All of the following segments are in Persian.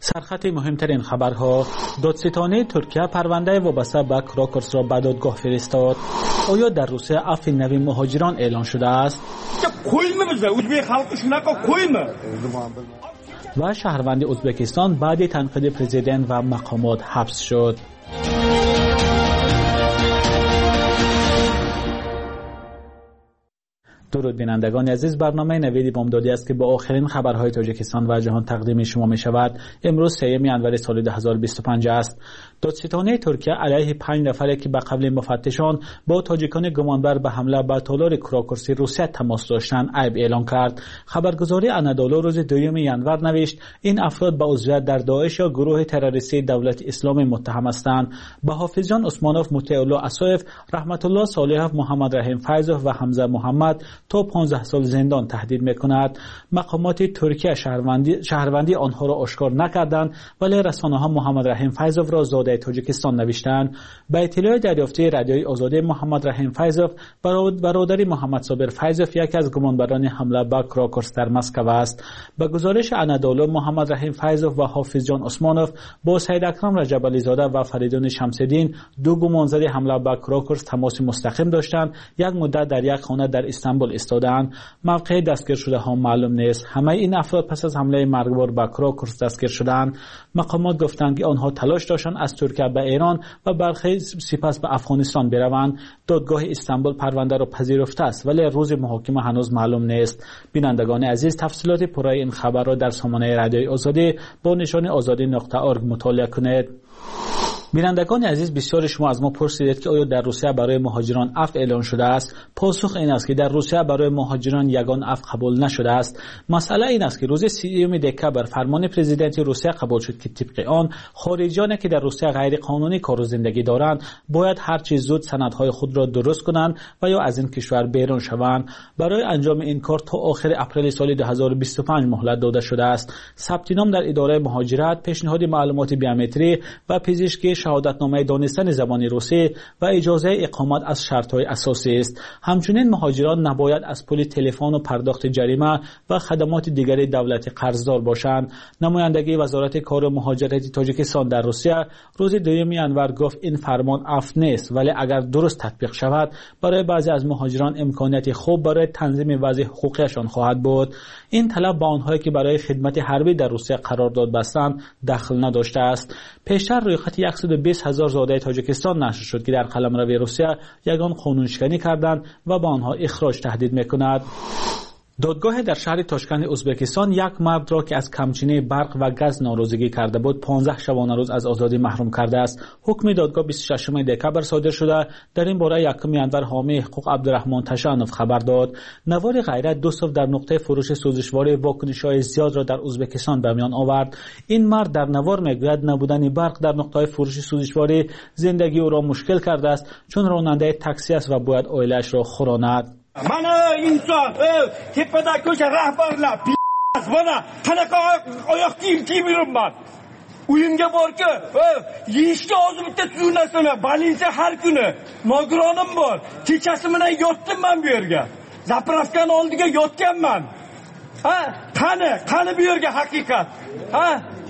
سرخط مهمترین خبرها: دادستانی ترکیه پرونده وابسته به کراکرس را به دادگاه فرستاد. آیا در روسیه عفو نوی مهاجران اعلان شده است؟ و شهروند ازبکستان بعد تنقید پرزیدنت و مقامات حبس شد. درود بینندگان عزیز، برنامه نوید بامدادی است که با آخرین خبرهای تاجیکستان و جهان تقدیم شما می شود. امروز 3 ینور سال 2025 است. دادستانی ترکیه علیه 5 نفری که به قبل مفتشان با تاجیکان گمانبر به حمله به تالار کراکرسی روسیه تماس داشتند عیب اعلان کرد. خبرگزاری انادولو روز 2 ینور نوشت این افراد به عضویت در داعش یا گروه تروریستی دولت اسلامی متهم هستند. به حافظ مطیع مطیع‌الله اسایف، رحمت الله صالحов، محمد رحیم فیضov و حمزه محمد تا 15 سال زندان تهدید میکند. مقامات ترکیه شهروندی آنها را آشکار نکردند، ولی رسانه‌ها محمد رحیم فیضov را زاده تاجیکستان نوشتند. به اطلاع دریافتی رادیوی آزادی، محمد رحیم فیضov برادری محمد صابر فیضov یکی از گمانبران حمله به کراکرس در مسکو است. به گزارش انادولو، محمد رحیم فیضov و حافظ جان عثمانov با سید اکرم رجب‌علی زاده و فریدون شمس‌الدین، دو گمانزده حمله به کراکرس، تماس مستقیم داشتند. یک مدت در یک خانه در استانبول استادند. موقع دستگیر شده ها معلوم نیست. همه این افراد پس از حمله مرگبار به کراکرس دستگیر شدند. مقامات گفتند که آنها تلاش داشتند از ترکیه به ایران و برخی سپس به افغانستان بروند. دادگاه استانبول پرونده را پذیرفته است، ولی روز محاکمه هنوز معلوم نیست. بینندگان عزیز، تفصیلات پوره این خبر را در سامانه رادیوی آزادی با نشان azadi.org مطالعه کنید. بینندگان عزیز، بسیار شما از ما پرسیدید که آیا در روسیه برای مهاجران عفو اعلان شده است؟ پاسخ این است که در روسیه برای مهاجران یگان عفو قبول نشده است. مسئله این است که روز 30 دکبر فرمان پرزیدنت روسیه قبول شد که طبق آن خارجیانی که در روسیه غیر قانونی کار و زندگی دارند باید هر چه زود سندهای خود را درست کنند و یا از این کشور بیرون شوند. برای انجام این کار تا آخر اپریل سال 2025 مهلت داده شده است. ثبت نام در اداره مهاجرت، پیشنهاد معلومات بیومتری و پزشکی، شهادتنامه دانستن زبان روسی و اجازه اقامت از شرط‌های اساسی است. همچنین مهاجران نباید از پول تلفن و پرداخت جریمه و خدمات دیگری دولتی قرضدار باشند. نمایندگی وزارت کار و مهاجرت تاجیکستان در روسیه روز 2 ینور گفت این فرمان عفو نیست، ولی اگر درست تطبیق شود برای بعضی از مهاجران امکانیت خوب برای تنظیم وضع حقوقیشان خواهد بود. این طلب با آنهایی که برای خدمت حربی در روسیه قرارداد بستند دخل نداشته است. پیشتر روی خط 120,000 زاده تاجیکستان نشر شد که در قلمرو روسیه یگان قانونشکنی کردند و با آنها اخراج تهدید میکند. دادگاه در شهر تاشکند ازبکستان یک مرد را که از کمچینی برق و گاز ناراضگی کرده بود 15 شبانه روز از آزادی محروم کرده است. حکم دادگاه 26 دکبر صادر شده. در این باره 1 ینور حامی حقوق عبدالرحمن تشانوف خبر داد. نوار غیرت دوستوف در نقطه فروش سوزشواری واکنش‌های زیاد را در ازبکستان به میان آورد. این مرد در نوار میگوید نبودن برق در نقطه فروش سوزشواری زندگی او را مشکل کرده است، چون راننده تاکسی است و باید عائله‌اش را خوراند. من insan tepeden köşe rahbarla bana tanaka ayak giymiyorum ben. Uyumga borki yeyishga hozir bitta tuzuk narsani balinsa har kuni nogironim bor. Kechasi bilan yotdim men bu yerga. Zapravkani oldiga yotganman. Ha, qani bu yerga haqiqat. Ha?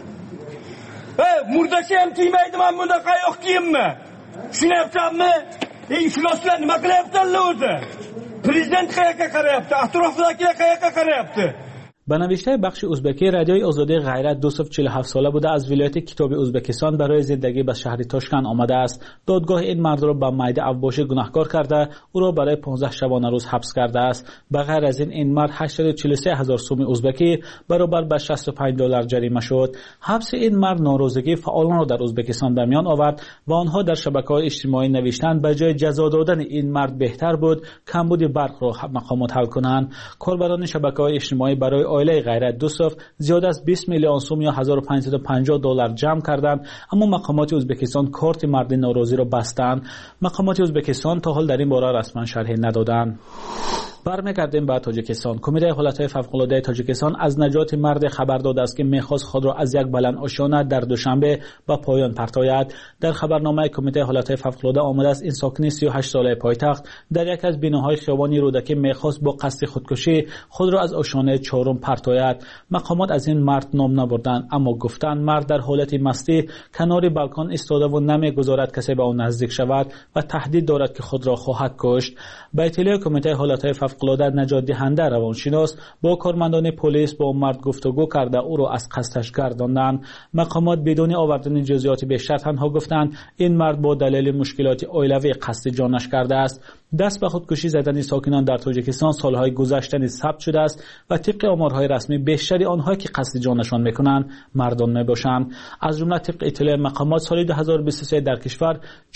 Murdashi ham kiymaydi, men bunda qayoq kiyimmi? Tushunyapsanmi? Ifloslar nima qilyaptilar o'zi? Prezident qayerga qarayapti? Atrofdagilar qayerga qarayapti? به نوشته بخش ازبکی رادیوی آزادی غیرت دوستوف 47 ساله بوده از ولایت کتاب ازبکستان برای زندگی به شهر تاشکند آمده است. دادگاه این مرد را به میده اوباشی گناهکار کرده او را برای 15 شبانه روز حبس کرده است. به غیر از این مرد 843,000 سوم ازبکی برابر به $65 جریمه شد. حبس این مرد ناراضگی فعالان را در ازبکستان به میان آورد و آنها در شبکه‌های اجتماعی نوشتند به جای جزا دادن این مرد بهتر بود کمبود برق را مقامات حل کنند. کاربران شبکه‌های اجتماعی برای عائله غیرت دوستوف زیاد از 20 میلیون سوم یا $1550 جمع کردند، اما مقامات ازبکستان کارت مرد ناراضی را بستند. مقامات ازبکستان تا حال در این باره رسما شرحی ندادند. برمیگردیم به تاجیکستان. کمیته حالتهای فوق‌العاده تاجیکستان از نجات مرد خبر داده است که می‌خواست خود را از یک بلند آشیانه در دوشنبه به پایان پرتاید. در خبرنامه کمیته حالتهای فوق‌العاده آمده است این ساکن 38 ساله پایتخت در یک از بیناهای خیابانی رودکی می‌خواست با قصد خودکشی خود را از آشیانه چهارم پرتاید. مقامات از این مرد نام نبردند، اما گفتند مرد در حالت مستی کنار بالکن ایستاده و نمی‌گذارد کسی به آن نزدیک شود و تهدید دارد که خود را خواهد کشت. به اطلاع کمیته حالتهای فوق‌العاده نجات دهنده روانشناس با کارمندان پلیس با مرد گفتگو کرده او را از قصدش گرداندند. مقامات بدون آوردن جزئیات بیشتر تنها گفتند این مرد با دلیل مشکلات عائلوی قصد جانش کرده است. دست به خودکشی زدن ساکنان در تاجیکستان سالهای گذشته ثبت شده است و طبق آمارهای رسمی بیشتر آنها که قصد جانشان میکنند مردان میباشند. از جمله طبق اطلاع مقامات سال 2023 در کشور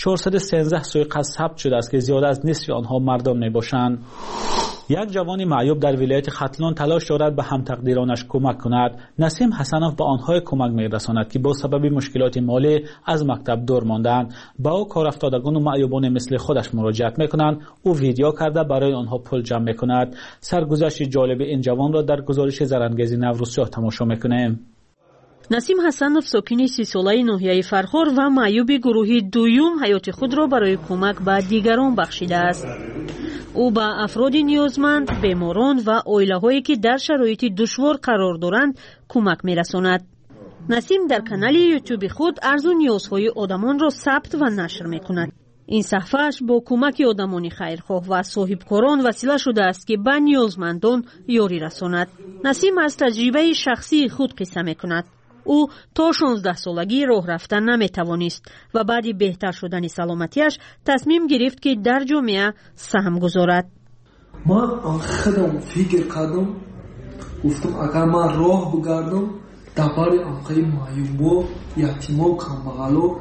413 سوء قصد ثبت شده است که زیاده از نصف آنها مردان میباشند. یک جوان معیوب در ولایت ختلان تلاش دارد به هم تقدیرانش کمک کند. نسیم حسنوف به آنها کمک میرساند که با سبب مشکلات مالی از مکتب دور ماندند. با او کارافتادگان و معیوبان مثل خودش مراجعت میکنند. او ویدیو کرده برای آنها پول جمع میکند. سرگذشت جالب این جوان را در گزارش زرنگیز نوروزشاه تماشا میکنیم. نسیم حسنوف ساکن 30 ساله ناحیه فرخار و معیوب گروهی دوم حیات خود را برای کمک به دیگران بخشیده است. او به افراد نیازمند، بیماران و عائله‌هایی که در شرایط دشوار قرار دارند کمک می‌رساند. نسیم در کانال یوتیوب خود عرض و نیازهای آدمان را ثبت و نشر می‌کند. این صفحه‌اش با کمک آدمان خیرخواه و صاحبکاران وسیله شده است که به نیازمندان یاری رساند. نسیم از تجربه شخصی خود قصه می‌کند. او تا 16 سالگی راه رفتن نمی‌توانست و بعد بهتر شدن سلامتیش تصمیم گرفت که در جامعه سهم گذارد. من خودم فکر کردم، گفتم اگر من راه بگردم درباره آنهای معیوب، یتیما، کمبغلا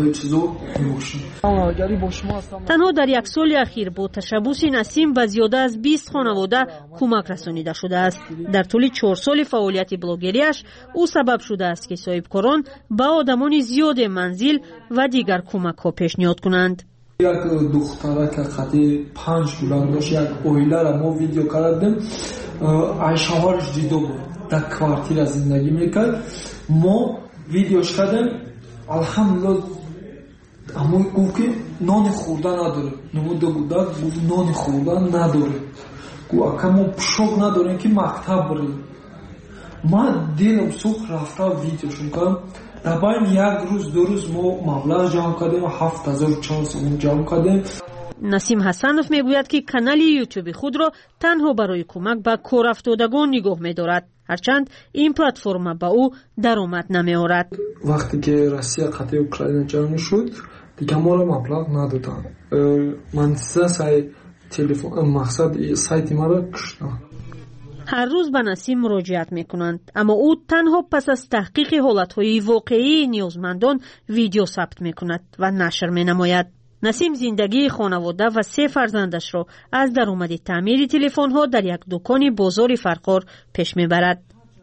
تنها در یک سال اخیر با تشبث نسیم به زیاده از 20 خانواده کمک رسانیده شده است. در طول 4 سال فعالیت بلاگریش او سبب شده است که صاحبکاران به آدمان زیاد منزل و دیگر کمک ها پیشنهاد کنند. یک دختره که خطی 5 بلند داشت، یک اویله را ما ویدیو کردیم، عیشه‌هاش دیده بود، در کوارتیر زندگی میکرد. ما ویدیوش کردیم، الحمدلله اما گفت که نان خوردن نداره. نموده بوده گفت نان خوردن نداره. گفت اکا ما پشوک نداریم که مکتب بریم. من دلم سوخت رفته ویدیوشون کردم. در باین یک روز 2 روز ما مبلغ جمع کردیم و 7400 جمع کردیم. نسیم حسنوف میگوید که کانال یوتیوب خود را تنها برای کمک به کارافتادگان نگاه می‌دارد، هرچند این پلتفرم به او درآمد نمی‌آورد. وقتی که روسیه قطع اوکراین جنگ شد دیگه ما را مبلغ ندادن. من سه تلفن مقصد سایت ما را کشتن. هر روز به نسیم مراجعت میکنند، اما او تنها پس از تحقیق حالتهای واقعی نیازمندان ویدیو ثبت میکند و نشر مینماید. نسیم زندگی خانواده و 3 فرزندش را از درآمد تعمیر تلفن‌ها در یک دکان بازار فرخار پیش میبرد.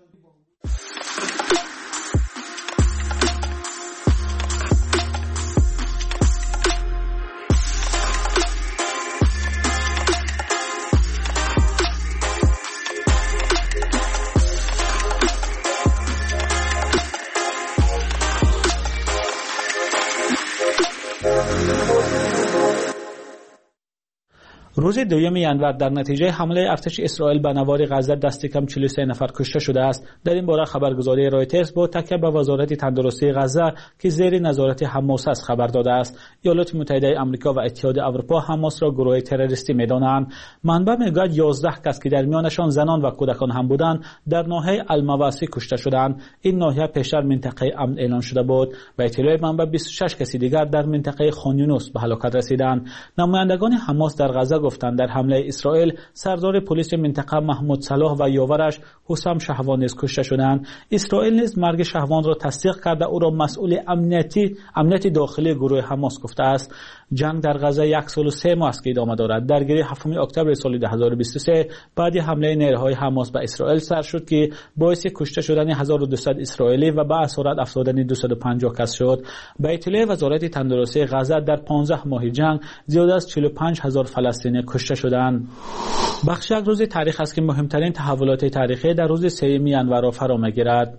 روز دوم ینور در نتیجه حمله ارتش اسرائیل به نوار غزه دست کم 43 نفر کشته شده است. در این باره خبرگزاری رایترز با تکیه به وزارت تندرستی غزه که زیر نظارت حماس است خبر داده است. ایالات متحده آمریکا و اتحاد اروپا حماس را گروه تروریستی می‌دانند. منبع میگوید 11 کس که در میانشان زنان و کودکان هم بودند در ناحیه المواسی کشته شدند. این ناحیه پیشتر منطقه امن اعلان شده بود. به اطلاع منبع 26 کسی دیگر در منطقه خان یونس به هلاکت رسیدند. نمایندگان حماس در غزه گفتند در حمله اسرائیل سردار پلیس منطقه محمود صلاح و یاورش حسام شهوان نیز کشته شدند. اسرائیل نیز مرگ شهوان را تصدیق کرده او را مسئول امنیتی داخلی گروه حماس گفته است. جنگ در غزه 1 سال و 3 ماه است که ادامه دارد. درگیری 7 اکتبر سال 2023 بعد حمله نیروهای حماس به اسرائیل سر شد که باعث کشته شدن 1200 اسرائیلی و به اسارت افزودن 250 کس شد. به اطلاع وزارت تندرستی غزه در 15 ماه جنگ زیاد از 45000 فلسطینی اوکراین کشته شدند. بخش یک روز تاریخ است که مهمترین تحولات تاریخی در روز 3 ینور را فرا می‌گیرد.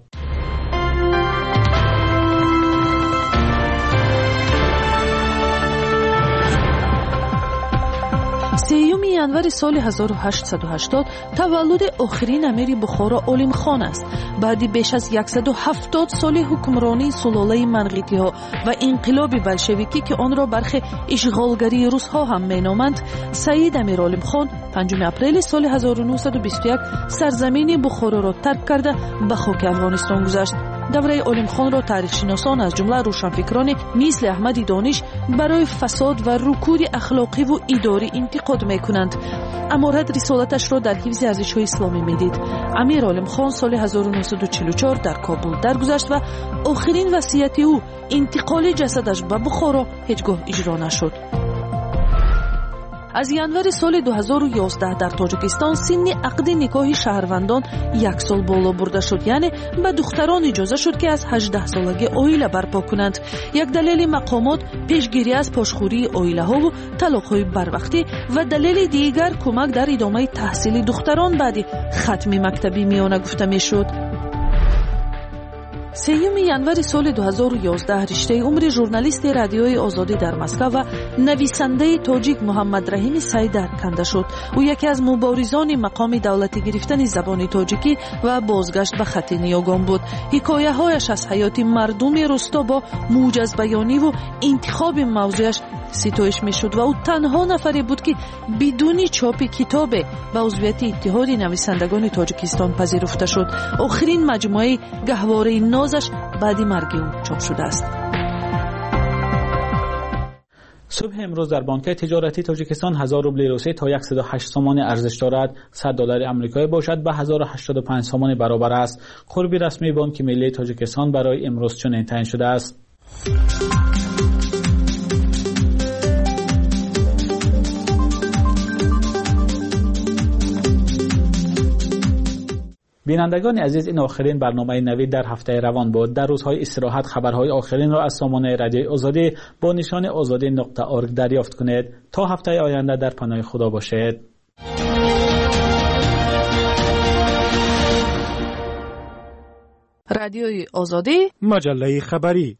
январи соли 1880 таваллуди охирин амири Бухоро Олимхон аст. баъди беш аз 170 соли ҳукмронии сулолаи Марғитиҳо ва инқилоби болшевикӣ ки онро бархи ишғолгарии русҳо ҳам меноманд, Саид Амир Олимхон 5 апрели соли 1921 сарзамини Бухороро тарк карда ба хоки Афғонистон гузашт. давраи Олимхонро таърихшиносон аз ҷумла рӯшанфикрони мисли Аҳмади Дониш барои фасод ва рукуди ахлоқиву идорӣ интиқод мекунанд. аморат рисолаташро дар ҳифзи арзишҳои исломӣ медид. Амир Олимхон соли 1944 дар Кобул даргузашт ва охирин васияти ӯ интиқоли ҷасадаш ба Бухоро ҳеҷ гоҳ иҷро нашуд. аз январи соли 2011 дар Тоҷикистон синни ақди никоҳи шаҳрвандон 1 сол боло бурда шуд, яъне ба духтарон иҷоза шуд ки аз 18-солагӣ оила барпо кунанд. як далели мақомот пешгирӣ аз пошхӯрии оилаҳову талоқҳои барвақтӣ ва далели дигар кӯмак дар идомаи таҳсили духтарон баъди хатми мактаби миёна гуфта мешуд. 3 январи соли 2011 риштаи умри журналисти радиои Озодӣ дар Москва ва нависандаи тоҷик Муҳаммад Раҳими Сайдар канда шуд. ӯ яке аз муборизони мақоми давлатӣ гирифтани забони тоҷикӣ ва бозгашт ба хати Ниёгон буд. ҳикояҳояш аз ҳаёти мардуми рӯсто бо мӯҷазбаёниву интихоби мавзӯяш ситоиш мешуд ва ӯ танҳо нафаре буд ки бидуни чопи китобе ба узвияти иттиҳоди нависандагони Тоҷикистон пазируфта шуд. охирин маҷмӯаи гаҳвораи нозаш баъди марги ӯ чоп шудааст. صبح امروز در بانک تجارتی تاجیکستان 1000 روبل روسی تا 108 سوم ارزش دارد. $100 آمریکایی باشد به 1085 سوم برابر است. قربی رسمی بانک ملی تاجیکستان برای امروز چنین تعیین شده است. بینندگان عزیز، این آخرین برنامه نوید در هفته روان بود. در روزهای استراحت خبرهای آخرین را از سامانه رادیوی آزادی با نشان azadi.org دریافت کنید. تا هفته آینده در پناه خدا باشید. رادیوی آزادی، مجله خبری.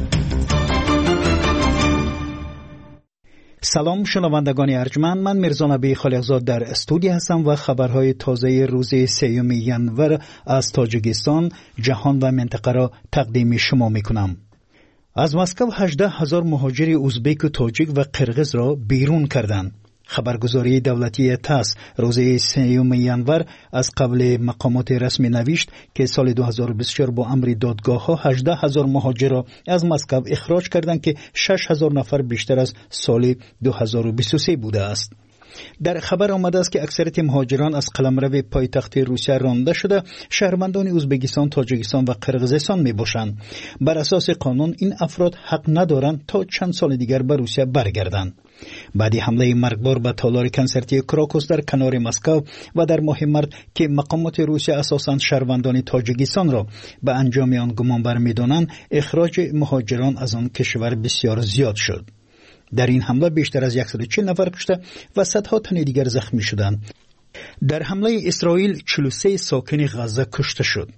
سلام شنوندگان ارجمند، من میرزا نبی خالقزاد در استودیو هستم و خبرهای تازه روز 3 ینور از تاجیکستان، جهان و منطقه را تقدیم شما میکنم. از مسکو 18,000 مهاجر ازبک و تاجیک و قرغیز را بیرون کردند. خبرگزاری دولتی تاس روز 3 ینور از قبل مقامات رسمی نوشت که سال 2024 با امر دادگاه ها 18,000 مهاجر را از مسکو اخراج کردند که 6,000 نفر بیشتر از سال 2023 بوده است. در خبر آمده است که اکثریت مهاجران از قلمرو پایتخت روسیه رانده شده شهروندان ازبکستان، تاجیکستان و قرغیزستان می باشند. بر اساس قانون این افراد حق ندارند تا چند سال دیگر به روسیه برگردند. بعد حمله مرگبار به تالار کنسرتی کراکوس در کنار مسکو و در ماه مارس که مقامات روسیه اساساً شهروندان تاجیکستان را به انجام آن گمان برمی‌دانند، اخراج مهاجران از آن کشور بسیار زیاد شد. در این حمله بیشتر از 140 نفر کشته و صدها تن دیگر زخمی شدند. در حمله اسرائیل 43 ساکن غزه کشته شد.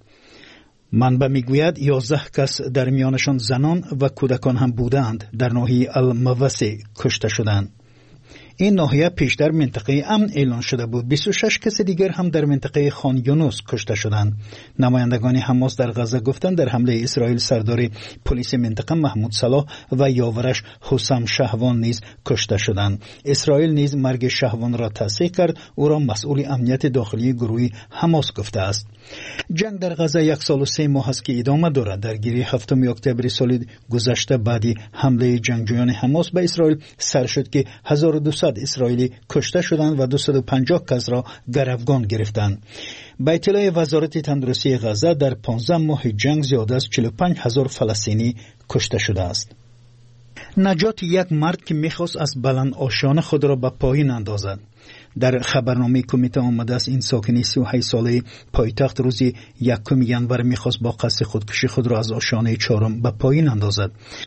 منبع میگوید 11 کس در میانشان زنان و کودکان هم بودند در ناحیه الموسی کشته شدند. این ناحیه پیشتر منطقه امن اعلان شده بود. 26 کس دیگر هم در منطقه خان یونس کشته شدند. نمایندگان حماس در غزه گفتند در حمله اسرائیل سردار پلیس منطقه محمود صلاح و یاورش حسام شهوان نیز کشته شدند. اسرائیل نیز مرگ شهوان را تصدیق کرد. او را مسئول امنیت داخلی گروه حماس گفته است. جنگ در غزه 1 سال و 3 ماه است که ادامه دارد. درگیری 7 اکتبر سال گذشته بعدی حمله جنگجویان حماس به اسرائیل سر شد که 1200 اسرائیلی کشته شدند و 250 کس را گروگان گرفتند. به اطلاع وزارت تندرستی غزه در 15 ماه جنگ زیاده از 45,000 فلسطینی کشته شده است. نجات یک مرد که میخواست از بلند آشیان خود را به پایین اندازد. در خبرنامه کمیته آمده است این ساکن 38 ساله پایتخت روز 1 ینور میخواست با قصد خودکشی خود را از آشیانه 4 به پایین اندازد.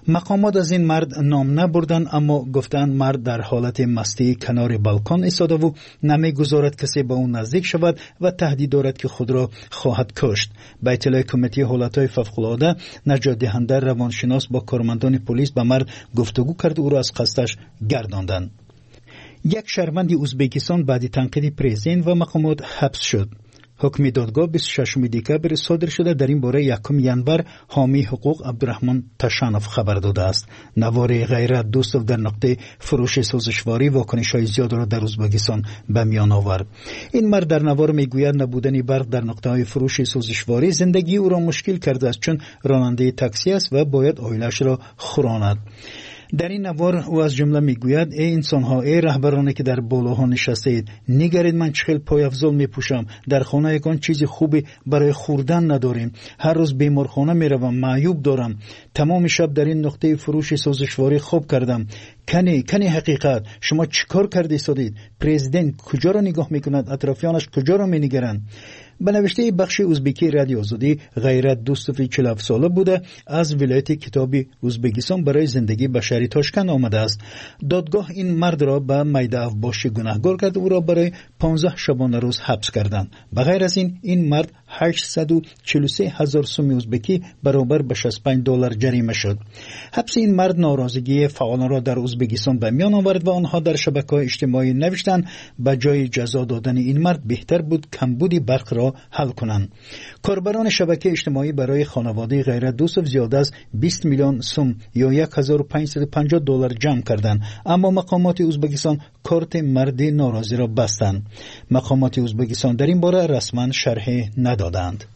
مقامات از این مرد نام نبردن، اما گفتن مرد در حالت مستی کنار بالکن ایستاده و نمیگذارد کسی به اون نزدیک شود و تهدید دارد که خود را خواهد کشت. به اطلاع کمیته حالتهای فوق‌العاده، نجات دهنده روانشناس با کارمندان پلیس به مرد گفتگو کرد و او را از قصدش گرداندند. یک شهروند ازبکستان بعد تنقید پرزیدنت و مقامات حبس شد. حکم دادگاه 26 دکبر صادر شده. در این باره 1 ینور حامی حقوق عبدالرحمن تشانوف خبر داده است. نوار غیرت دوستوف در نقطه فروش سوزشواری واکنش‌های زیاد را در ازبکستان به میان آورد. این مرد در نوار میگوید نبودن برق در نقطه‌های فروش سوزشواری زندگی او را مشکل کرده است، چون راننده تاکسی است و باید عائله‌اش را خوراند. در این نوار او از جمله میگوید: ای انسان‌ها، ای رهبرانی که در بالاها نشسته اید، نگرید من چه خیل پایافزال میپوشم، در خانه یکان چیز خوبی برای خوردن نداریم، هر روز بیمارخانه میروم، معیوب دارم، تمام شب در این نقطه فروش سوزشواری خواب کردم. کنی حقیقت، شما چیکار کرده ایستادید؟ پرزیدنت کجا را نگاه میکند؟ اطرافیانش کجا را مینگرند؟ به نوشته بخش ازبکی رادیو آزادی، غیرت دوستوف 47 ساله بوده، از ولایت کتابی ازبکستان برای زندگی بشری تاشکند آمده است. دادگاه این مرد را به میده افباشی گناهکار کرد و او را برای 15 شبانه روز حبس کردند. بغیر از این مرد 843,000 سوم ازبکی برابر به $65 جریمه شد. حبس این مرد ناراضگی فعالان را در ازبکستان به میان آورد و آنها در شبکه‌های اجتماعی نوشتند به جای جزا دادن این مرد بهتر بود کمبود برق را حل کنند. کاربران شبکه اجتماعی برای خانواده غیرت دوستوف زیاده از 20 میلیون سوم یا $1550 جمع کردند، اما مقامات ازبکستان کارت مرد ناراضی را بستند. مقامات ازبکستان در این باره رسما شرح ندادند.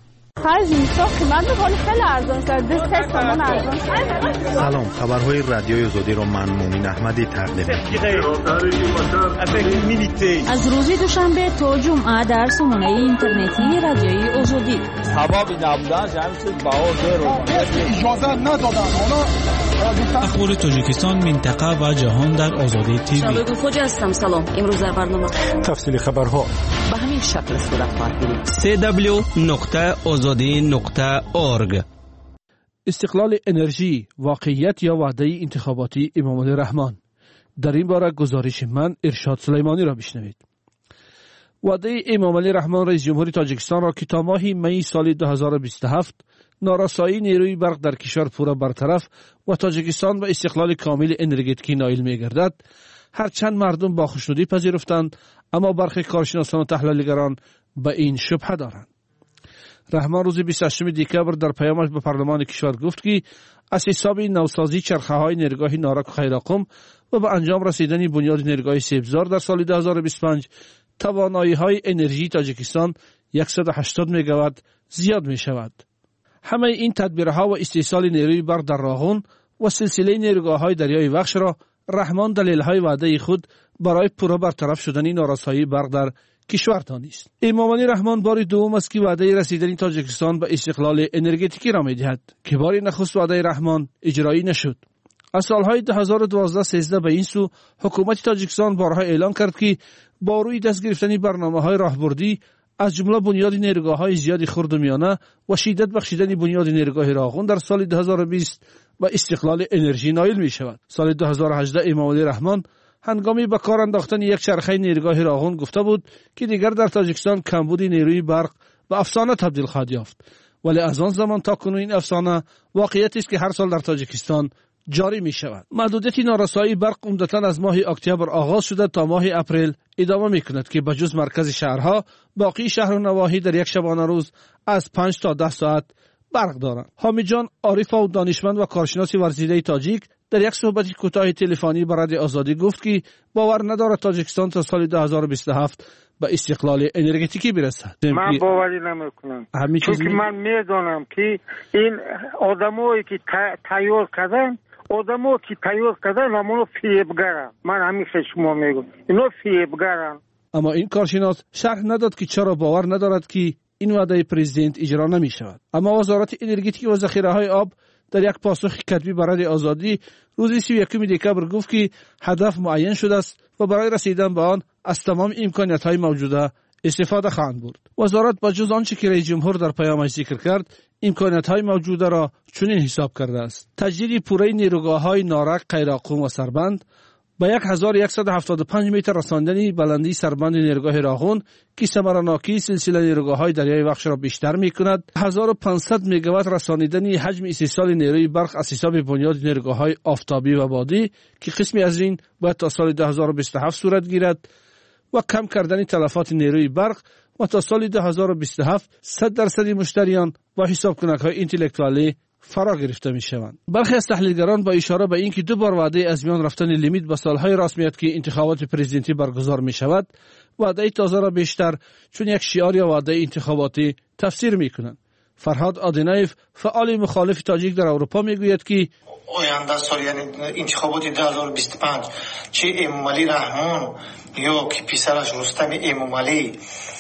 سلام، خبرهای رادیوی آزادی را من مومن احمدی تقدیم از روز دوشنبه تا جمعه در سامانه اینترنتی رادیوی آزادی. اخبار تاجیکستان، منطقه و جهان در آزادی تیوی. شبکه خوج هستم. سلام، امروز در برنامه تفصیل خبرها به همین شکل صورت خواهد گرفت. www.azadi.org. استقلال انرژی، واقعیت یا وعده انتخاباتی امام علی رحمان. در این باره گزارش من ارشاد سلیمانی را بشنوید. وعده امام علی رحمان رئیس جمهوری تاجیکستان را که تا ماه می سال 2027 نارسایی نیروی برق در کشور پورا برطرف و تاجیکستان به استقلال کامل انرژتیکی نائل می گردد، هرچند مردم با خوشنودی پذیرفتند، اما برخی کارشناسان و تحلیلگران به این شبهه دارند. رحمان روز 28 دکبر در پیامش به پارلمان کشور گفت که از حساب نوسازی چرخه‌های نیروگاه نارک و خیراقم و به انجام رسیدن بنیاد نیروگاه سیبزار در سال 2025 توانایی‌های انرژی تاجیکستان 180 مگاوات زیاد می‌شود. همه این تدبیرها و استیصال نیروی برق در راهون و سلسله نیروگاه‌های دریای وخش را رحمان دلیل‌های وعده خود برای پورا برطرف شدن نارسایی برق در کشور دانست. امام علی رحمان بار دوم است که وعده رسیدن تاجیکستان به استقلال انرژتیکی را می‌دهد که بار نخست وعده رحمان اجرایی نشد. از سالهای 2012-13 به این سو حکومت تاجیکستان بارها اعلان کرد که با روی دست گرفتن برنامه‌های راهبردی از جمله بنیاد نیروگاه‌های زیاد خرد و میانه و شدت بخشیدن بنیاد نیروگاه راغون در سال 2020 و استقلال انرژی نائل می‌شود. سال 2018 امام علی رحمان هنگامی به کار انداختن یک چرخه نیروگاه راغون گفته بود که دیگر در تاجیکستان کمبود نیروی برق به افسانه تبدیل خواهد یافت، ولی از آن زمان تا کنون این افسانه واقعیتی است که هر سال در تاجیکستان جاری می شود. محدودیت نارسایی برق عمدتاً از ماه اکتبر آغاز شده تا ماه اپریل ادامه می کند که بجز مرکز شهرها باقی شهر و نواحی در یک شبانه روز از 5 تا 10 ساعت برق دارند. حامد جان عارف و دانشمند و کارشناس ورزیده تاجیک در یک صحبت کوتاه تلفنی با رادیو آزادی گفت که باور ندارد تاجیکستان تا سال 2027 به استقلال انرژتیکی برسد. من باوری نمیکنم، چون که من میدانم که این آدمایی که تیار کردن همونو فریبگرن. من همیشه شما میگم اینو فریبگرن. اما این کارشناس شرح نداد که چرا باور ندارد که این وعده پرزیدنت اجرا نمی شود. اما وزارت انرژتیک و ذخیره های آب در یک پاسخ کتبی برای آزادی روز 31 دکبر گفت که هدف معین شده است و برای رسیدن به آن از تمام امکانات های موجوده استفاده خواهند برد. وزارت با جز آنچه که رئیس جمهور در پیامش ذکر کرد، امکانات‌های موجوده را چنین حساب کرده است: تجدید پوره نیروگاه‌های نارک، قیراقوم و سربند، با 1175 متر رساندن بلندی سربند نیروگاه راغون که ثمراناکی سلسله نیروگاه‌های دریای وخش را بیشتر می‌کند، 1500 میگاوات رسانیدن حجم استحصال نیروی برق از حساب بنیاد نیروگاه‌های آفتابی و بادی که قسمی از این باید تا سال 2027 صورت گیرد و کم کردن تلفات نیروی برق و تا سال 2027 100% مشتریان با حساب کنک‌های اینتלקتوالی فرا گرفته می شوند. برخی از تحلیلگران با اشاره به اینکه دو بار وعده از میان رفتن لیمیت به سالهای رسمیت که انتخابات پرزیدنتی برگزار می شود، وعده تازه را بیشتر چون یک شعار یا وعده انتخاباتی تفسیر می کنند. فرهاد آدینایف، فعال مخالف تاجیک در اروپا، می گوید که آینده سال یعنی انتخابات 2025 چه امامعلی رحمان یا که پسرش رستم امامعلی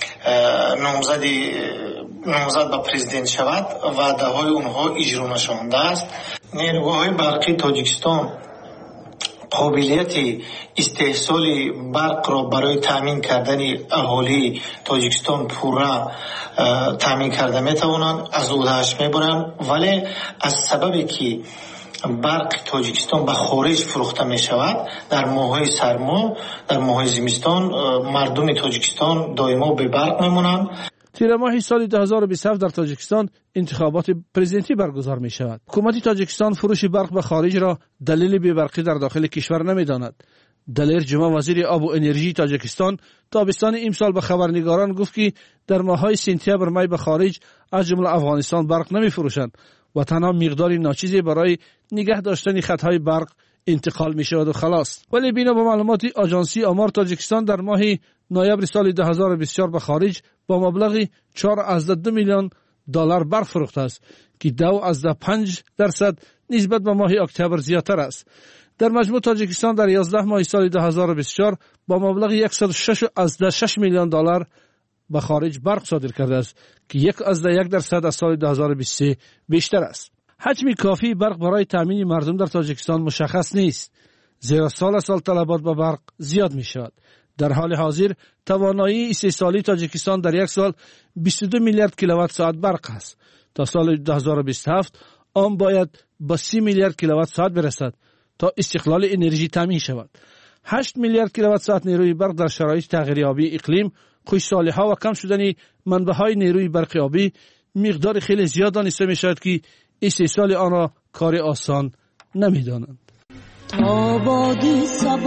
نامزد به پرزیدنت شود، وعده های اونها اجرا نشده است. نیروگاه‌های برقی تاجیکستان قابلیت استحصال برق را برای تامین کردن اهالی تاجیکستان پورا تامین کرده میتوانند، از عهده‌اش میبرند، ولی از سببی که برق تاجیکستان به خارج فروخته می شود، در ماه‌های سرما، در ماه‌های زمستان مردم تاجیکستان دائما به برق میمونند. تیر ماه سال 2027 در تاجیکستان انتخابات پرزیدنتی برگزار می شود. حکومت تاجیکستان فروش برق به خارج را دلیل بی‌برقی در داخل کشور نمی‌داند. دلیر جمعه وزیر آب و انرژی تاجیکستان تابستان امسال به خبرنگاران گفت که در ماه‌های سپتامبر می به خارج از جمله افغانستان برق نمی‌فروشند و تنها مقدار ناچیزی برای نگه داشتن خطهای برق انتقال می شود و خلاص. ولی بنا به معلومات آژانسی آمار تاجیکستان در ماه نوامبر سال 2024 به خارج با مبلغ 4.2 میلیون دلار برق فروخته است که 2.5% نسبت به ماه اکتبر زیادتر است. در مجموع تاجیکستان در 11 ماه سال 2024 با مبلغ 106 میلیون دلار به خارج برق صادر کرده است که 1.1% از سال 2023 بیشتر است. حجم کافی برق برای تامین مردم در تاجیکستان مشخص نیست، زیرا سال طلبات به برق زیاد می شود. در حال حاضر توانایی استحصالی تاجیکستان در یک سال 22 میلیارد کیلووات ساعت برق است. تا سال 2027 آن باید به 30 میلیارد کیلووات ساعت برسد تا استقلال انرژی تامین شود. 8 میلیارد کیلووات ساعت نیروی برق در شرایط تغییر آبی اقلیم، خشکسالی‌ها و کم شدن منبع‌های نیروی برق آبی مقدار خیلی زیاد دانسته می‌شود که استحصال آن را کار آسان نمی‌دانند. آبادی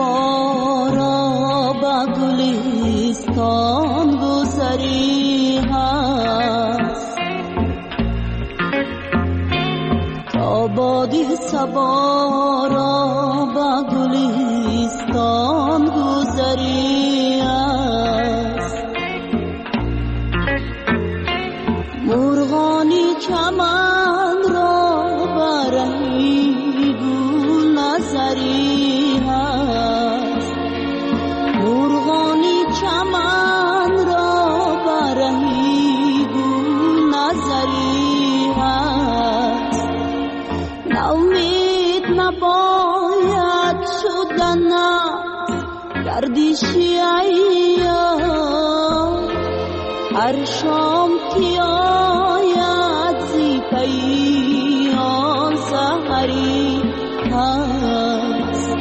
سوارا با گلستان گذری هست، آبادی سوارا با گلستان گذری هست، مرغانی چمن را برهی گل نظری هست، مرغانی چمن را برهی گل نظری هست، ناامید نباید شدن گردشی ایام، هر شام که آید زی پیام سحری هست.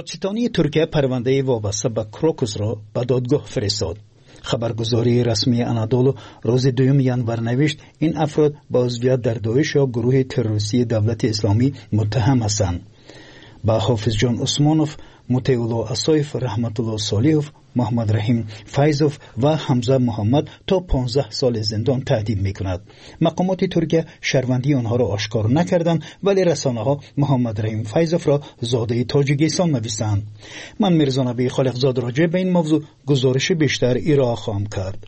دادستانی ترکیه پرونده وابسته به کروکوس را به دادگاه فرستاد. خبرگزاری رسمی انادولو روز 2 ینور نوشت این افراد با عضویت در داعش یا گروه تروریستی دولت اسلامی متهم هستند. با حافظ جان عثمانوف، مطیع اسایف، رحمت الله صالحوف، محمد رحیم فیضوف و حمزه محمد تا 15 سال زندان تهدید میکند. مقامات ترکیه شهروندی آنها را آشکار نکردند، ولی رسانه ها محمد رحیم فیضوف را زاده تاجیکستان نویسند. من میرزا نبی خالقزاد راجع به این موضوع گزارش بیشتر ارائه خواهم کرد.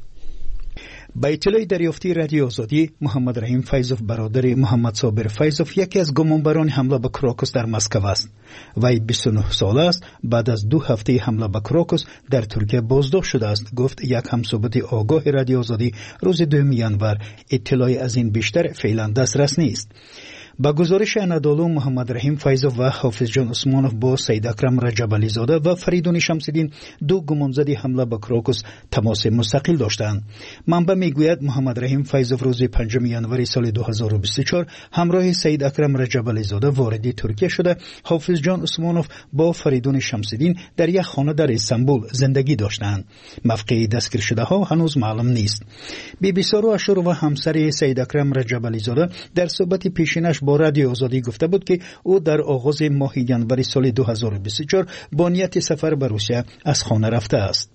با اطلاع دریافتی رادیو آزادی، محمد رحیم فیضوف برادر محمد صابر فیضوف یکی از گمانبران حمله به کروکوس در مسکو است. وی 29 ساله است. بعد از 2 هفته حمله به کروکوس در ترکیه بازداشت شده است، گفت یک همصحبت آگاه رادیو آزادی روز 2 ینور. اطلاع از این بیشتر فعلا دسترس نیست. با گزارش انادولو، محمد رحیم فیضوف و حافظ جان عثمانوف با سید اکرم رجب زاده و فریدون شمس‌الدین 2 گمانزد حمله به کروکوس تماس مستقل داشتند. منبع میگوید محمد رحیم فیضوف روز 5 ینور سال 2024 همراه سید اکرم رجب زاده وارد ترکیه شده. حافظ جان عثمانوف با فریدون شمس‌الدین در یک خانه در استانبول زندگی داشتند. موقع دستگیر شده ها هنوز معلوم نیست. بیبی سارو اشور و همسر سید اکرم رجب زاده در صحبت پیشینش با رادیو آزادی گفته بود که او در آغاز ماه ینور سال 2024 با نیت سفر به روسیه از خانه رفته است.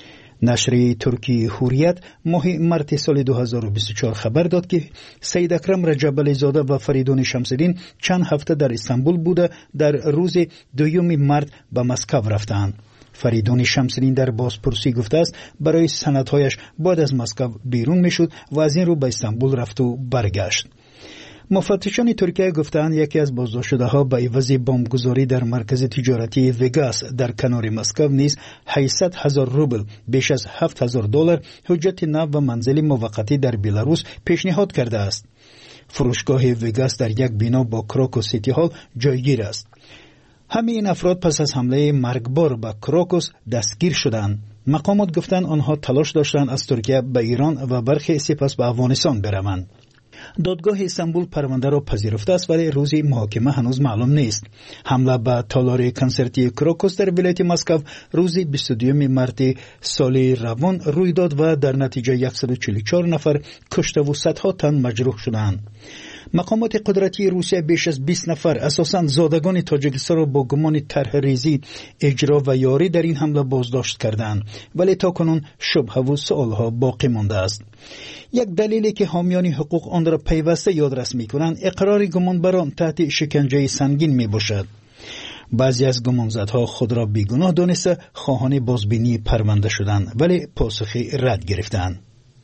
نشر ترکی حریت ماه مارس سال 2024 خبر داد که سید اکرم رجب زاده و فریدون شمس‌الدین چند هفته در استانبول بوده در روز 2 مارس به مسکو رفتند. فریدون شمس‌الدین در بازپرسی گفته است برای سندهایش بعد از مسکو بیرون میشد و از این رو به استانبول رفت و برگشت. مفتشان ترکیه گفتند یکی از بازداشت شده ها به عوض بمبگذاری در مرکز تجارتی وگاس در کنار مسکو نیز 800,000 روبل بیش از $7,000 حجت نو و منزل موقتی در بلاروس پیشنهاد کرده است. فروشگاه وگاس در یک بنا با کروکوس سیتی هال جایگیر است. همه این افراد پس از حمله مرگبار به کروکوس دستگیر شدند. مقامات گفتند آنها تلاش داشتند از ترکیه به ایران و برخی سپس به افغانستان بروند. دادگاه استانبول پرونده را پذیرفته است، ولی روز محاکمه هنوز معلوم نیست. حمله به تالار کنسرتی کروکوس در ولایت مسکو روز 22 مارس سال روان روی داد و در نتیجه 144 نفر کشته و صدها تن مجروح شدند. مقامات قدرتی روسیه بیش از 20 نفر اساساً زادگان تاجیکستان را با گمان طرح ریزی، اجرا و یاری در این حمله بازداشت کردند، ولی تاکنون شبهه و سؤالها باقی مانده است. یک دلیلی که حامیان حقوق آن را پیوسته یادرس می‌کنند اقرار گمانبران تحت شکنجه سنگین میباشد. بعضی از گمانزدها خود را بیگناه دانسته خواهان بازبینی پرونده شدند، ولی پاسخی رد گرفتند.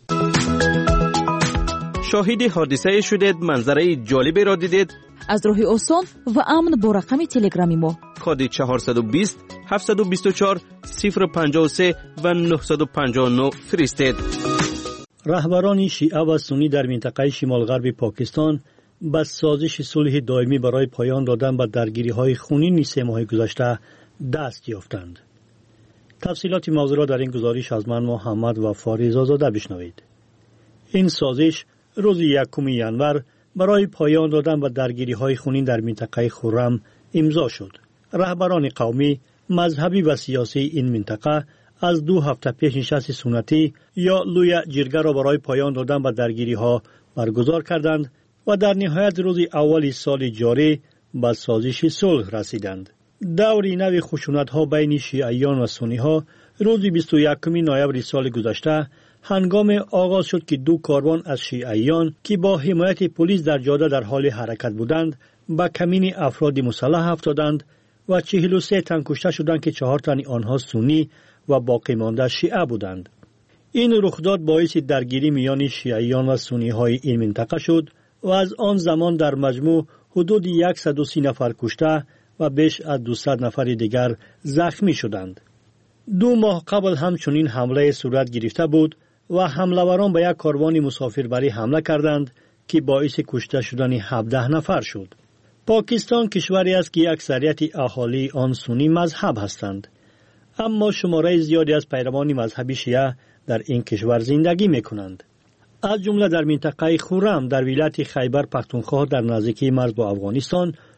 شاهد حادثه شدید، منظره جالبی را دیدید؟ از راه آسان و امن با رقم تلگرامی ما کد 420 724 053 و 959 فرستید. رهبران شیعه و سنی در منطقه شمال غرب پاکستان با سازش صلح دائمی برای پایان دادن به درگیری‌های خونین 3 ماه گذشته دست یافتند. تفصیلات موضوع را در این گزارش از من محمد و فاریز آزاده بشنوید. این سازش روز 1 ینور برای پایان دادن به درگیری‌های خونین در منطقه خرم امضا شد. رهبران قومی، مذهبی و سیاسی این منطقه از 2 هفته پیش نشست سنتی یا لوی جرگه را برای پایان دادن به درگیری‌ها برگزار کردند و در نهایت روز اول سال جاری به سازش صلح رسیدند. دوری نو خشونت‌ها بین شیعیان و سنی‌ها روز 21 نوامبر سال گذشته هنگام آغاز شد که 2 کاروان از شیعیان که با حمایت پلیس در جاده در حال حرکت بودند به کمین افراد مسلح افتادند و 43 تن کشته شدند که 4 تن آنها سنی و باقی مانده شیعه بودند. این رخداد باعث درگیری میان شیعیان و سنی‌های این منطقه شد و از آن زمان در مجموع حدود 130 نفر کشته و بیش از 200 نفر دیگر زخمی شدند. 2 ماه قبل همچنین حمله صورت گرفته بود و حمله‌وران به یک کاروان مسافربری حمله کردند که باعث کشته شدن 17 نفر شد. پاکستان کشوری است که اکثریت اهالی آن سنی مذهب هستند، اما شماره زیادی از پیروان مذهب شیعه در این کشور زندگی می‌کنند. از جمله در منطقه خرم در ولایت خیبر پختونخوا در نزدیکی مرز با افغانستان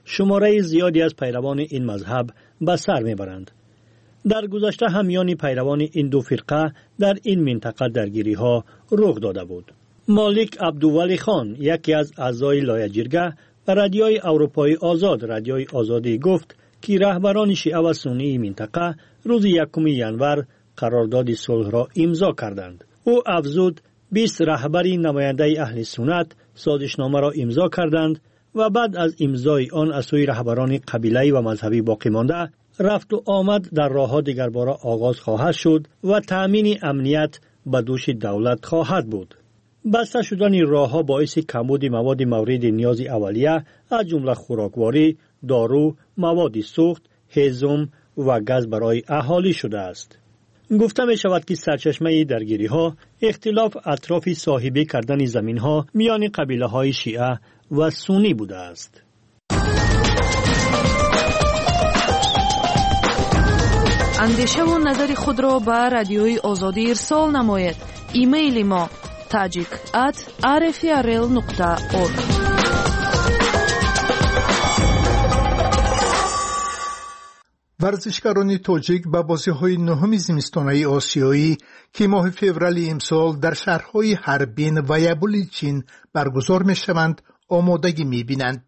شماره زیادی از پیروان این مذهب به سر میبرند. در گذشته هم میان پیروان این دو فرقه در این منطقه درگیری ها رخ داده بود. مالک عبدولی خان، یکی از اعضای لایحه جرگه و رادیوی اروپای آزاد رادیوی آزادی گفت که رهبران شیعه و سنی منطقه روز 1 ژانویه قرارداد صلح را امضا کردند. او افزود 20 رهبری نماینده اهل سنت سازشنامه را امضا کردند و بعد از امضای آن از سوی رهبران قبیله‌ای و مذهبی باقی مانده رفت و آمد در راه‌ها دیگرباره آغاز خواهد شد و تأمین امنیت به دوش دولت خواهد بود. بسته شدن راه‌ها باعث کمبود مواد مورد نیاز اولیه از جمله خوراکواری، دارو، مواد سوخت، هیزم و گاز برای اهالی شده است. گفته می شود که سرچشمه درگیری ها اختلاف اطراف صاحبی کردن زمین ها میان قبیله های شیعه و سنی بوده است. اندیشه و نظر خود را به رادیوی آزادی ارسال نماید. ایمیل ما tajik@rfrl.org. ورزشکاران تاجیک به بازی‌های نهم زمستانه آسیایی که ماه فوریه امسال در شهرهای هربین و یبول چین برگزار می‌شوند آمادگی می‌بینند.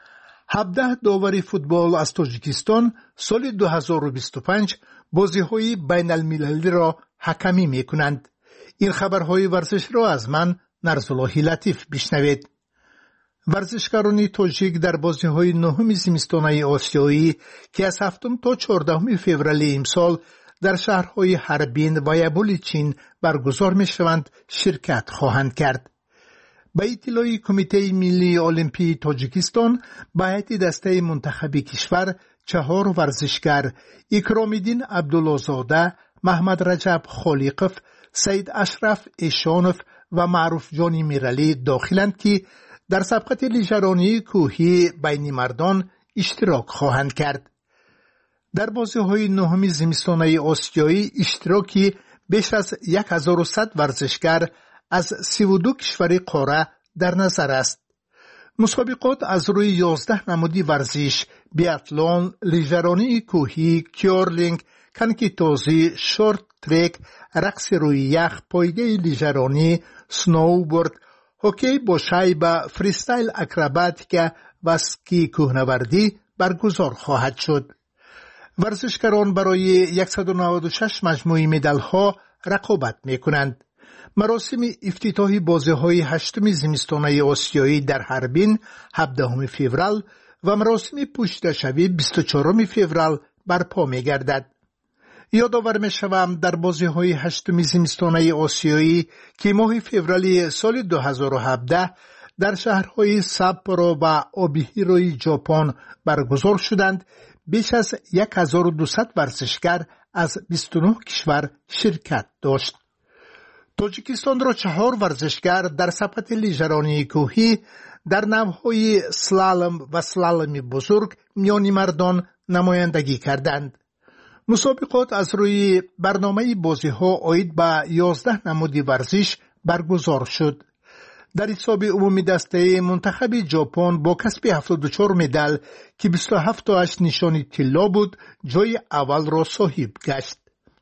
17 داور فوتبال از تاجیکستان سال 2025 بازی‌های بین‌المللی را حکمی می‌کنند. این خبرهای ورزش را از من نرزالله لطیف بشنوید. ورزشکاران تاجیک در بازی‌های نهم زمستانه آسیایی که از 7 تا 14 فوریه امسال در شهرهای هربین و یبول چین برگزار می‌شوند شرکت خواهند کرد. به اطلاع کمیته ملی المپی تاجیکستان به هیئت دسته منتخب کشور 4 ورزشکار اکرام‌الدین عبدالله‌زاده، محمد رجب خالقов، سید اشرف ایشانov و معروف جان میرعلی داخلند که در سبقت لیژرانی کوهی بین مردان اشتراک خواهند کرد. در بازی‌های نهم زمستانه آسیایی اشتراکی بیش از 1100 ورزشکار از 32 کشور قاره در نظر است. مسابقات از روی 11 نمودی ورزش، بیاتلون، لیژرانی کوهی، کیورلینگ، کنکیتوزی، شورت ترک، رقص روی یخ، پایگاه لیژرانی، سنوبورد، هوکی با شیبه، فریستایل اکروباتیک و اسکی کوهنوردی برگزار خواهد شد. ورزشکاران برای 196 مجموعه مدال‌ها رقابت می‌کنند. مراسم افتتاحی بازی‌های 8 زمستانه آسیایی در هربین 17 فوریه و مراسم پشتشوی 24 فوریه برپا می‌گردد. یادآور می‌شوم در بازی‌های 8 زمستانه آسیایی که ماه فوریه سال 2017 در شهرهای ساپورو و اوبیهیروی ژاپن برگزار شدند، بیش از 1200 ورزشکار از 29 کشور شرکت داشت. تاجیکستان را 4 ورزشکار در سبقت لیژرانی کوهی در نوع‌های سلالم و سلالم بزرگ میان مردان نمایندگی کردند. مسابقات از روی برنامه بازی‌ها عاید به 11 نمودی ورزش برگزار شد. در حساب عمومی دسته منتخب ژاپن با کسب 74 مدال که 27 تاش نشانی طلا بود جای اول را صاحب گشت.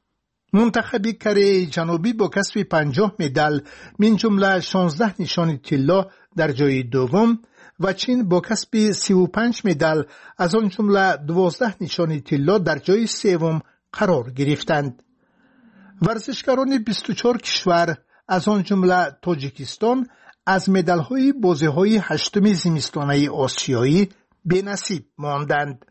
منتخب کره جنوبی با کسب 50 مدال من جمله 16 نشانی طلا در جای دوم و چین با کسب 35 مدال از آن جمله 12 نشانی طلا در جای سوم قرار گرفتند. ورزشکاران 24 کشور از آن جمله تاجیکستان از مدال‌های بازی‌های 8 زمستانه آسیایی بی‌نصیب ماندند.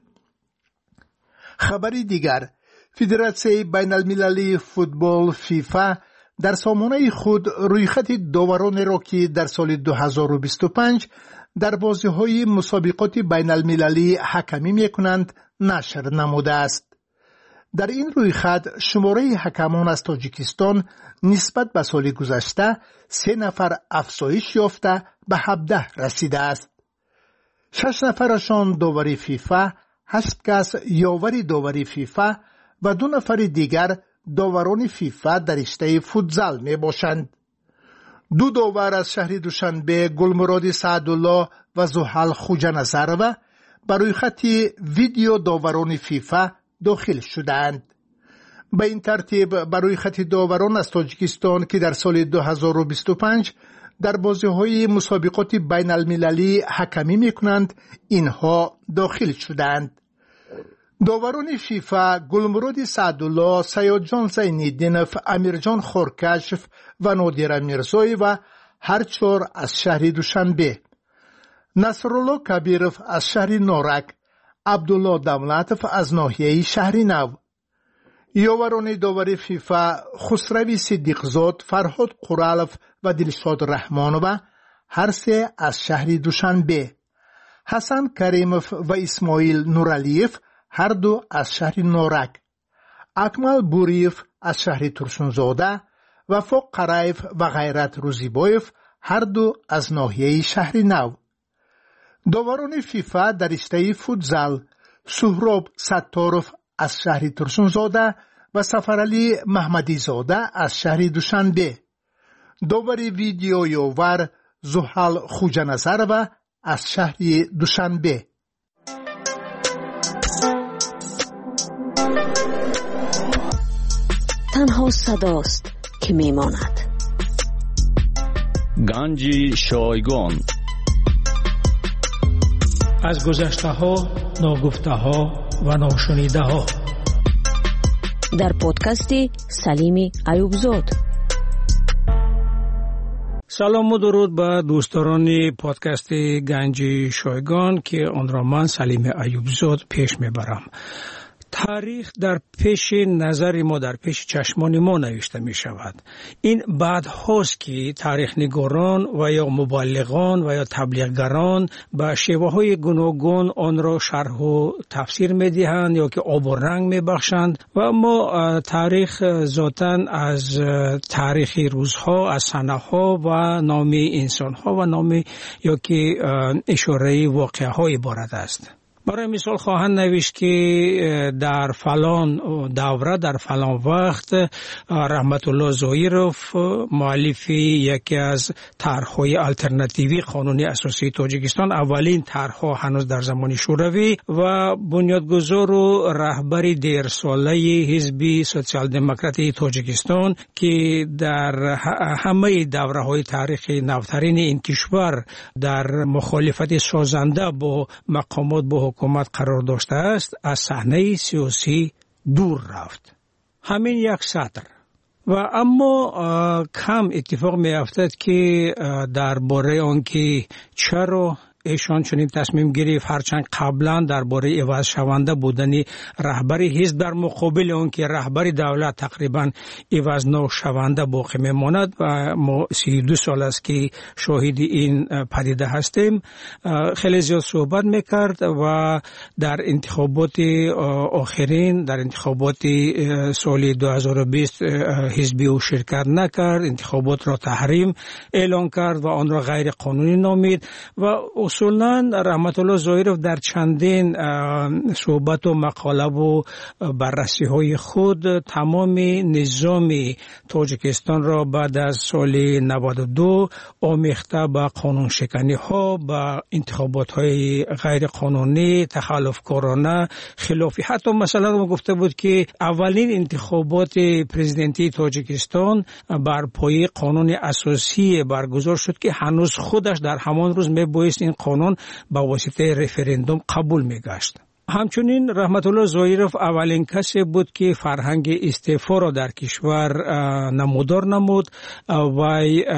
خبری دیگر، فدراسیون بین‌المللی فوتبال فیفا در سامانه خود رویخط داوران را که در سال 2025 در بازی‌های مسابقات بین‌المللی حکمی می‌کنند نشر نموده است. در این رویخط شماره حکمان از تاجیکستان نسبت به سال گذشته 3 نفر افزایش یافته به 17 رسیده است. 6 نفرشان داوری فیفا، 8 کس یاوری داوری فیفا و 2 نفر دیگر داوران فیفا در رشته فوتزال می باشند. 2 داور از شهر دوشنبه گلمراد سعدالله و زحل خوجانظرова بر روی خط ویدیو داوران فیفا داخل شدند. به این ترتیب بر روی خط داوران از تاجیکستان که در سال 2025 در بازی‌های مسابقات بین المللی حکمی می‌کنند اینها داخل شدند. داوران فیفا گلمرود سعدالله، سیادجان زین‌الدینов، امیرجان خورکشف و نادر میرزایی و هر چهار از شهر دوشنبه، نصرالله کبیرов از شهر نارک، عبدالله دولتov از ناحیه شهر نو. یاوران داور فیفا خسروی صدیقزاد، فرهاد قرالov و دلشاد رحمانova هر سه از شهر دوشنبه، حسن کریمov و اسماعیل نورالیف هر دو از شهر نارک، اکمل بوریف از شهر ترسونزاده، وفاق قرایف و غیرت روزیبایف هر دو از ناحیه شهر نو. داوران فیفا در رشته فوتزال سهراب ستارov از شهر ترسونزاده و سفرعلی محمدی زاده از شهر دوشنبه، داور ویدیو یاور زحل خوجانظرova از شهر دوشنبه. تنها صداست که میماند. گنج شایگان از گذشته ها، ناگفته ها و ناشنیده ها در پادکست سلیم ایوبزاد. سلام و درود به دوستان پادکست گنج شایگان که آن را من سلیم ایوبزاد پیش میبرم. تاریخ در پیش نظر ما، در پیش چشمان ما نوشته می شود. این بعد هاست که تاریخ نگاران و یا مبلغان و یا تبلیغگران به شیوه های گوناگون آن را شرح و تفسیر می دهند یا که آب و رنگ می بخشند و ما تاریخ ذاتاً از تاریخ روزها، از سنه ها و نام انسان ها و نام یا که اشاره واقعه های عبارت است. برای مثال خواهند نوشت که در فلان دوره، در فلان وقت رحمت الله زویروف مؤلف یکی از طرح‌های آلترناتیوی قانون اساسی تاجیکستان، اولین طرح‌ها هنوز در زمان شوروی و بنیادگذار و رهبر دیرساله حزب سوسیال دموکراتی تاجیکستان که در همه دوره‌های تاریخی نوترین این کشور در مخالفت سازنده با مقامات با حکومت قرار داشته است، از صحنه سیاسی دور رفت. همین یک سطر. و اما کم اتفاق می افتد که درباره آنکه چرا ایشان چنین تصمیم گرفت، هرچند قبلا درباره عوض شونده بودن رهبر حزب در مقابل اون که رهبر دولت تقریبا عوض نشونده باقی میماند و ما 32 سال است که شاهد این پدیده هستیم، خیلی زیاد صحبت میکرد و در انتخابات آخرین، در انتخابات سال 2020 حزب او شرکت نکرد، انتخابات را تحریم اعلان کرد و آن را غیر قانونی نامید و اصولاً رحمت الله زویروف در چندین صحبت و مقاله و بررسی های خود تمام نظام تاجیکستان را بعد از سال 92 آمیخته به قانون شکنی ها، به انتخابات های غیر قانونی، تخلفکارانه، خلافی. حتی مثلا ما گفته بود که اولین انتخابات پرزیدنتی تاجیکستان بر پایه قانون اساسی برگزار شد که هنوز خودش در همان روز میبایست این قانون با واسطه رفراندوم قبول میگشت. همچنین رحمت الله زویروف اولین کسی بود که فرهنگ استعفا را در کشور نمودار نمود و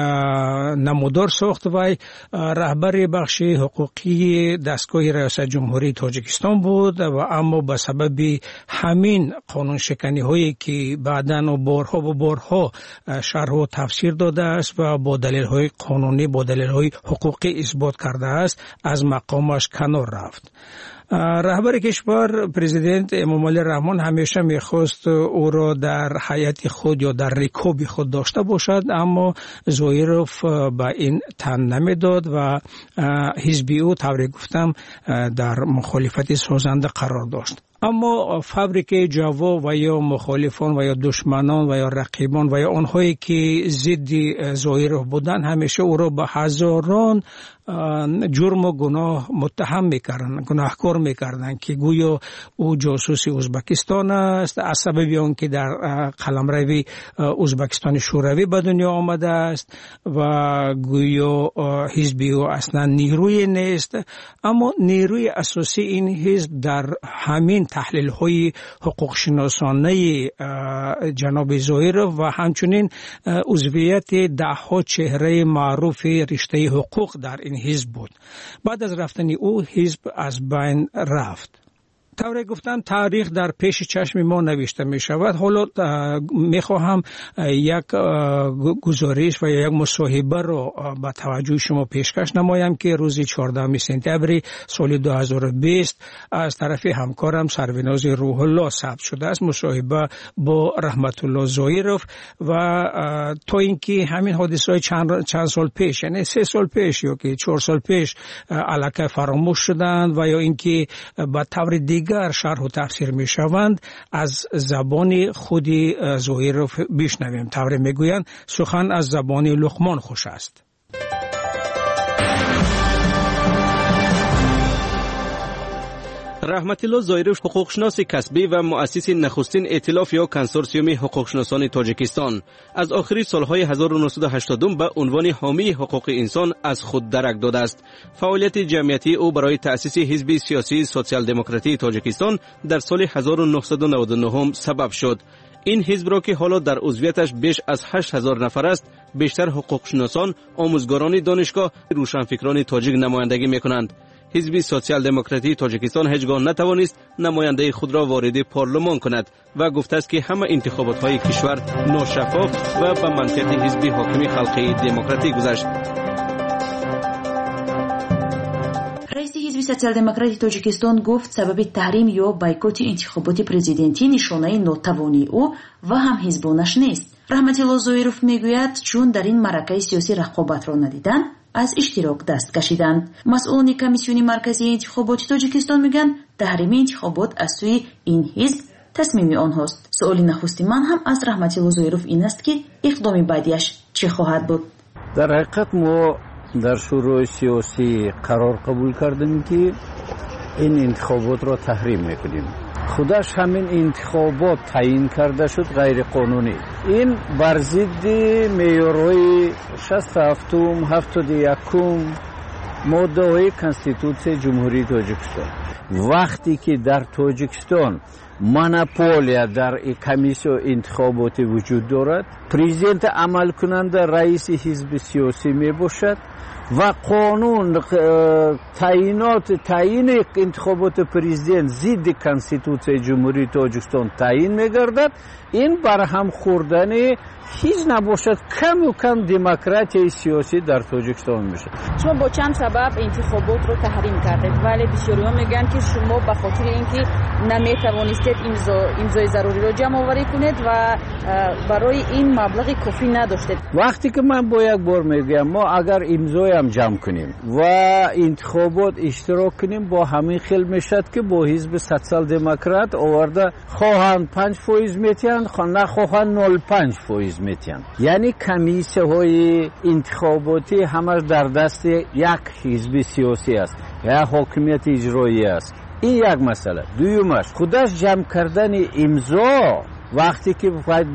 نمودار ساخت و رهبر بخش حقوقی دستگاه ریاست جمهوری تاجیکستان بود و اما به سبب همین قانون شکنی هایی که بعداً و بارها شرح و تفسیر داده است و با دلیل های قانونی، با دلیل های حقوقی اثبات کرده است، از مقامش کنار رفت. رهبر کشور پرزیدنت امامعلی رحمان همیشه میخواست او را در هیئت خود یا در رکاب خود داشته باشد، اما زویروف به این تن نمیداد و حزب او طوری گفتم در مخالفت سازنده قرار داشت. اما فبریک جوا و یا مخالفان و یا دشمنان و یا رقیبان و یا آنهایی که ضد زویروف بودند همیشه او را به هزاران جرم و گناه متهم میکردن، گناهکار میکردن که گویا او جاسوس ازبکستان است از سبب اون که در قلمرو ازبکستان شوروی به دنیا آمده است و گویا حزبی او اصلا نیروی نیست. اما نیروی اساسی این حزب در همین تحلیل های حقوق شناسانه جناب زویروف و همچنین عضویت دهها چهره معروف رشته حقوق در این حزب بود. بعد از رفتن او حزب از بین رفت. طوری گفتم تاریخ در پیش چشم ما نوشته می شود. حالا می خواهم یک گزارش و یک مصاحبه رو با توجه شما پیشکش نمایم که روز 14 سپتامبر سال 2020 از طرف همکارم سروناز روح الله ثبت شده است. مصاحبه با رحمت الله زویروف و تا اینکه همین حادثه های چند سال پیش، یعنی 3 سال پیش یا که 4 سال پیش الکی فراموش شدند و یا اینکه با طور دیگر شرح و تفسیر می شوند، از زبان خود زویروف بشنویم. طوری می گویند سخن از زبان لقمان خوش است. رحمت الله زویروف حقوقشناس کسبی و مؤسس نخستین ائتلاف یا کنسورسیوم حقوقشناسان تاجیکستان از آخر سالهای 1980 به عنوان حامی حقوق انسان از خود درک داده است. فعالیت جمعیتی او برای تأسیس حزب سیاسی سوسیال دموکراتی تاجیکستان در سال 1999 سبب شد. این حزب را که حالا در عضویتش بیش از 8000 نفر است، بیشتر حقوقشناسان، آموزگاران دانشگاه، روشنفکران تاجیک نمایندگی می‌کنند. حزب سوسیال دموکراتی تاجیکستان هیچگاه نتوانست نماینده خود را وارد پارلمان کند و گفته است که همه انتخابات کشور ناشفاف و به منطق حزب حاکم خلقی دموکراتی گذشت. رئیس حزب سوسیال دموکراتی تاجیکستان گفت سبب تحریم یا بایکوت انتخابات پرزیدنتی نشانه ناتوانی او و هم حزبانش نیست. رحمت الله زویروف میگوید چون در این معرکه سیاسی رقابت را ندیدن از اشتراک دست کشیدند. مسئولان کمیسیون مرکزی انتخابات تاجیکستان میگن تحریم انتخابات از سوی این حزب تصمیم آنهاست. سؤال نخستی من هم از رحمت الله زویروف این است که اقدام بعدیش چه خواهد بود؟ در حقیقت ما در شورای سیاسی قرار قبول کردیم که این انتخابات را تحریم میکنیم. خودش همین انتخابات تعیین کرده شد غیر قانونی. این بر ضد معیارهای 67 71 ماده های کنستیتوسیون جمهوری تاجیکستان. وقتی که در تاجیکستان مونوپولیا در کمیسیون انتخابات وجود دارد، پرزیدنت عمل کننده رئیس حزب سیاسی می باشد و قانون تعیین انتخابات پرزیدنت ضد کنستیتوسیون جمهوری تاجیکستان تعیین می گردد. این برهم خوردن هیچ نباشد کم و کم دموکراسی سیاسی در تاجیکستان میشه. شما با چند سبب انتخابات رو تحریم کردید ولی بسیاری‌ها میگن که شما به خاطر اینکه نمیتوانستید امضای ضروری رو جمع آوری کنید و برای این مبلغ کافی نداشتید. وقتی که من با یک بار میگم ما اگر امضای هم جمع کنیم و انتخابات اشتراک کنیم با همین خیل میشد که با حزب سوسیال دموکرات آورده خواهند 5% میتین نخواهند 0.5% میتین. یعنی کمیسیه های انتخاباتی همش در دست یک حزب سیاسی است یا حاکمیت اجرایی است. این یک مسئله. دویمش خودش جمع کردن امضا وقتی که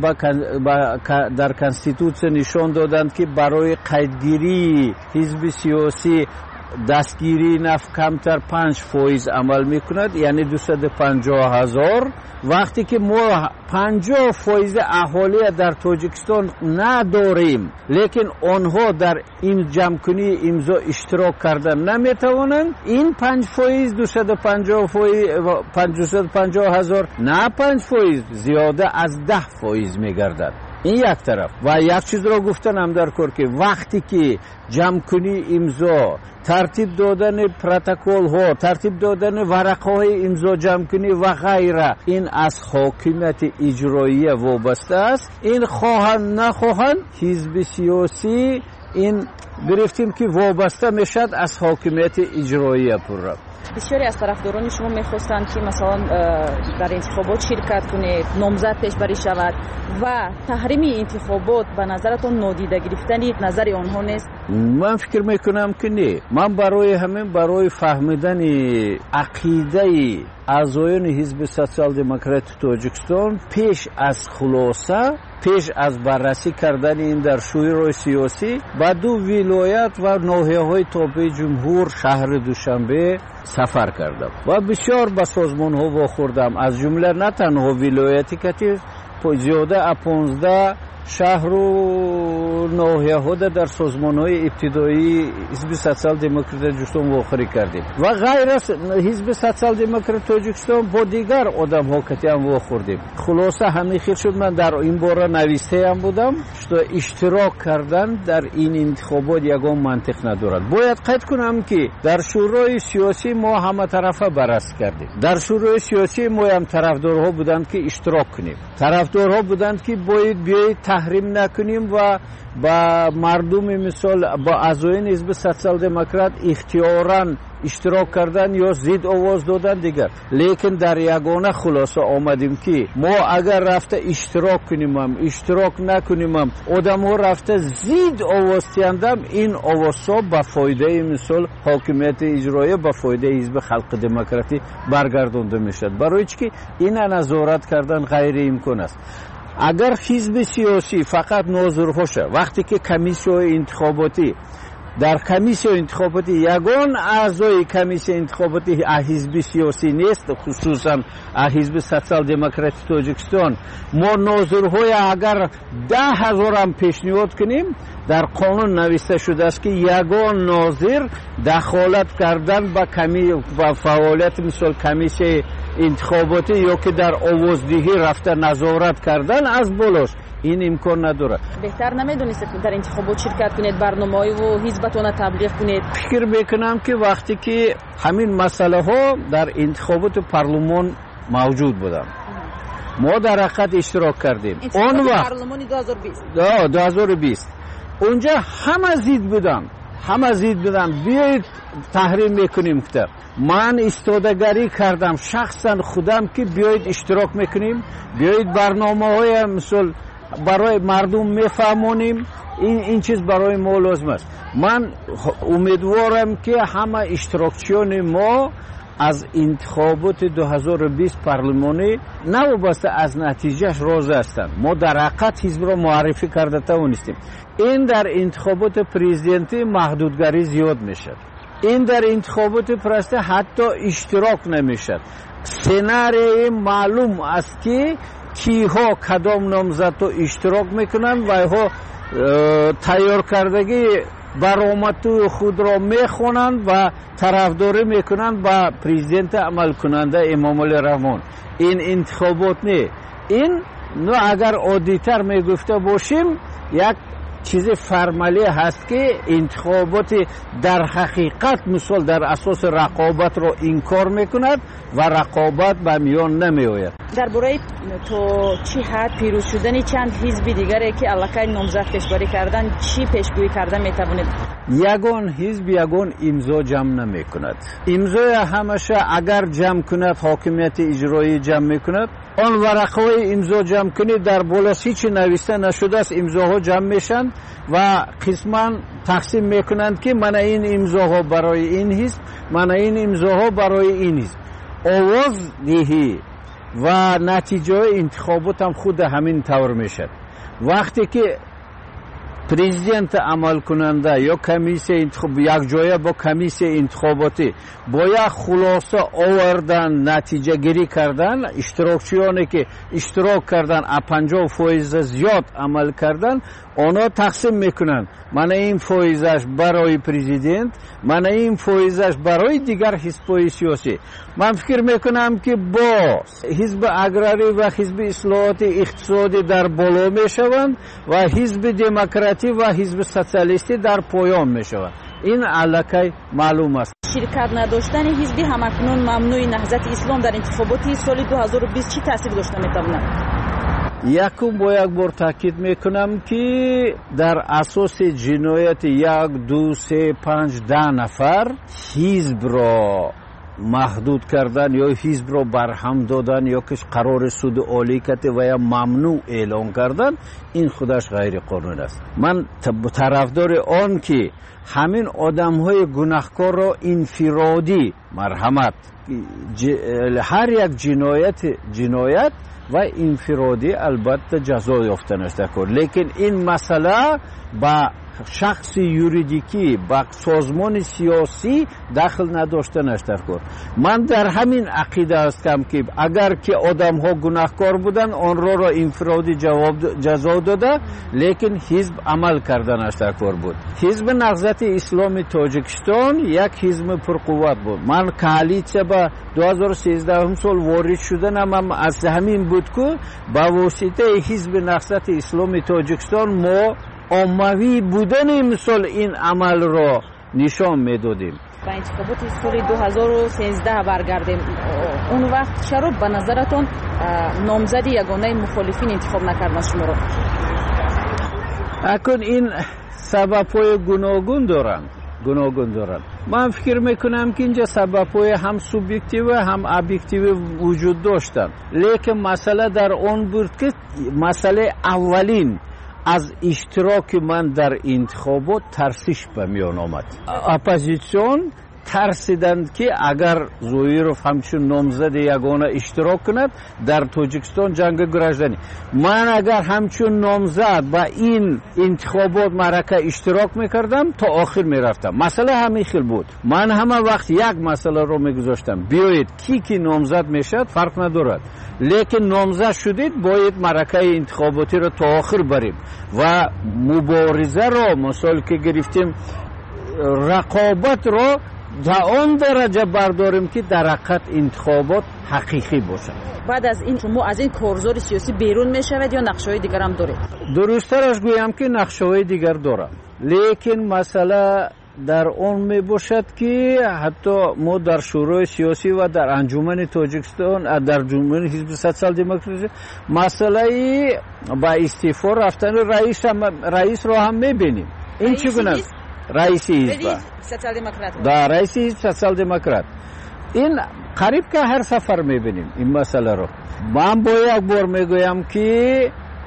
در کنستیتوسیون نشان دادند که برای قیدگیری حزب سیاسی دستگیری نفت کمتر 5% عمل میکند، یعنی 250,000. وقتی که ما 50% اهالی در تاجیکستان نداریم لیکن آنها در این جمع‌کنی امضا اشتراک کردن نمیتوانند، این 5% 250,000 نه 5% زیاده از 10% میگردد. این یک طرف. و یک چیز را گفتنم در کار که وقتی که جمع کنی امضا، ترتیب دادن پروتکل ها، ترتیب دادن ورقه های امضا جمع کنی و غیره، این از حاکمیت اجرایی وابسته است. این خواهند نخواهند حزب سیاسی این گرفتیم که وابسته میشد از حاکمیت اجرایی پر. بسیاری از طرفداران شما میخواستند که مثلا در انتخابات شرکت کنید، نامزد پیشبری شود و تحریم انتخابات به نظرتون نادیده گرفتن نظر آنها نیست؟ من فکر میکنم که نه. من برای فهمیدن عقیده اعضایان حزب سوسیال دموکرات تاجیکستان پیش از خلاصه، پیش از بررسی کردن این در شورای سیاسی با 2 ولایت و ناحیه‌های تابع جمهور شهر دوشنبه سفر کردم و بسیار به سازمان ها واخوردم، از جمله نه تنها ولایتی که زیاده 15 شهر و ناحیه ها در سازمان های ابتدایی حزب سوسیال دموکرات تاجیکستان واخوری کردیم و غیر از حزب سوسیال دموکرات تاجیکستان با دیگر آدم ها که هم واخوردیم. خلاصه همین خیلی شد من در این باره نویسته هم بودم که اشتراک کردن در این انتخابات یگان منطق ندارد. باید قید کنم که در شورای سیاسی ما همه طرفه بررسی کردیم. در شورای سیاسی ما هم طرفدارها بودند که اشتراک کنیم، طرفدارها بودند که باید بیایید تحریم نکنیم و با مردم مثال با اعضایان حزب سوسیال دموکرات اختیاراً اشتراک کردن یا زید آواز دادن دیگر. لیکن در یگانه خلاصه آمدیم که ما اگر رفته اشتراک کنیم هم اشتراک نکنیم هم آدم ها رفته زید آواز تیندم، این آوازها با فایده مثال حاکمیت اجرایی با فایده حزب خلق دموکراتی برگردانده میشد. برای چی که این نظارت کردن غیر امکان است. اگر حزب سیاسی فقط ناظرهاشه، وقتی که کمیسیون انتخاباتی در کمیسیون انتخاباتی یگان اعضای کمیسیون انتخاباتی حزب سیاسی نیست، خصوصا حزب سوسیال دموکرات تاجیکستان، ما ناظرهای اگر 10,000 هم پیشنهاد کنیم در قانون نوشته شده است که یگان ناظر دخالت کردن با فعالیت مثل کمیسیون انتخاباتی یا که در آوازدهی رفته نظارت کردن از بالاش این امکان نداره. بهتر نمیدونید در انتخابات شرکت کنید، برنامه‌های و حزبتون تبلیغ کنید؟ فکر میکنم که وقتی که همین مسئله ها در انتخابات پارلمان موجود بودن ما در حقیقت اشتراک کردیم. اون وقت پارلمان 2020 اونجا همه زید بودن بیایید تحریم میکنیم کتر. من استادگری کردم شخصا خودم که بیایید اشتراک میکنیم، بیایید برنامه های مثل برای مردم میفهمونیم، این چیز برای ما لازم است. من امیدوارم که همه اشتراکچیان ما از انتخابات 2020 پارلمانی نوابسته از نتیجهش راضی هستند. ما در حقیقت حزب را معرفی کرده توانستیم. این در انتخابات پرزیدنتی محدودگری زیاد میشد، این در انتخابات پرسته حتی اشتراک نمیشد. سناریوی معلوم است که کیها کدام نامزد تو اشتراک میکنن و ها تیار کردگی برآمد خود را میخونند و طرفداری میکنند با پرزیدنت عمل کننده امامعلی رحمان. این انتخابات نه. این اگر عادی‌تر میگفته باشیم یک چیز فرمالی هست که انتخابات در حقیقت مثال در اساس رقابت را انکار میکند و رقابت به میان نمی آید. درباره تو چی حد پیروز شدن چند حزب دیگری که علاقه نامزد پیشبری کردن چی پیشگویی کردن میتوانید؟ یگان حزب یگان امضا جمع نمی کند. امضای همشه اگر جمع کند حاکمیت اجرایی جمع میکند. آن ورقهای امضا جمع کنید در بالاش هیچی نوشته نشده است، امضاها جمع میشن و قسما تقسیم میکنند که من این امضاها برای این حزب، من این امضاها برای این حزب. آواز دهی و نتیجه انتخابات هم خود همین طور میشد. وقتی که پرزیدنت عمل کننده یا کمیسیون یک جایه با کمیسیون انتخاباتی باید خلاصه آوردن، نتیجه گیری کردن، اشتراکچیانی که اشتراک کردن 50% زیاد عمل کردن اونا تقسیم میکنن. من این فایزش برای پرزیدنت، من این فایزش برای دیگر حزب‌های سیاسی. من فکر میکنم که با حزب اگراری و حزب اصلاحات اقتصادی در بالا میشوند و حزب دموکراتی و حزب سوسیالیستی در پایان میشوند. این علاقه معلوم است. شرکت نداشتن حزب همکنون ممنوع نهضت اسلام در انتخابات سال 2020 چی تاثیر داشته میتواند؟ یکم با یک بار تاکید میکنم که در اساس جنایت 1 2 3 5 10 نفر حزب را محدود کردن یا حزب را برهم دادن یا که قرار سود عالی کرده و یا ممنوع اعلان کردن، این خودش غیر قانون است. من طرفدار آن که همین آدم‌های گناهکار را انفرادی مرحمت، هر یک جنایت و انفرادی البته جزا یافتن است، لیکن این مسئله با شخص یوریدیکی با سازمان سیاسی دخل نداشته نشتر کن. من در همین عقیده هستم که اگر که آدم ها گناهکار بودن آن را انفرادی جزا داده، لیکن حزب عمل کردن نشتر کن بود. حزب نهضت اسلامی تاجیکستان یک حزب پرقوت بود. من کالیسیا با 2013 سال وارد شدنم از همین بود که با واسطه حزب نهضت اسلامی تاجیکستان ما عمومی بودن مثل این عمل را نشان میدادیم. با انتخابات سال 2013 برگردیم، اون وقت چرا به نظرتون نامزد یگانه مخالفین انتخاب نکردن شما رو؟ اکنون این سبب‌های گوناگون دارند. من فکر میکنم که اینجا سبب‌های هم سوبیکتیو و هم ابجکتیو وجود داشتند، لیکن مسئله در آن بود که مسئله اولین از اشتراک من در انتخابات ترسیش به میان آمد. اپوزیسیون ترسیدند که اگر زویروف همچون نامزد یگانه اشتراک کند در تاجیکستان جنگ گرجدنی، من اگر همچون نامزد با این انتخابات معرکه اشتراک میکردم تا آخر میرفتم. مسئله همین خیل بود. من همه وقت یک مسئله رو میگذاشتم، بیایید کی نامزد میشد فرق ندارد، لیکن نامزد شدید باید معرکه انتخاباتی رو تا آخر بریم و مبارزه رو مثال که گرفتیم رقابت رو تا آن درجه برداریم که در حقیقت انتخابات حقیقی باشد. بعد از این شما از این کارزار سیاسی بیرون میشوید یا نقشه‌های دیگر هم دارید؟ درست‌ترش گویم که نقشه‌های دیگر دارم، لیکن مسئله در اون می باشد که حتی ما در شورای سیاسی و در انجمن تاجیکستان، در انجمن حزب سوسیال دموکراسی مسئله با استعفا رفتن رئیس را هم می‌بینیم. این چگونه است؟ رئیس حزب سوسیال دموکرات. در رئیس حزب سوسیال دموکرات این قریب که هر سفر می‌بینیم این مسئله رو. من با یک بار میگویم که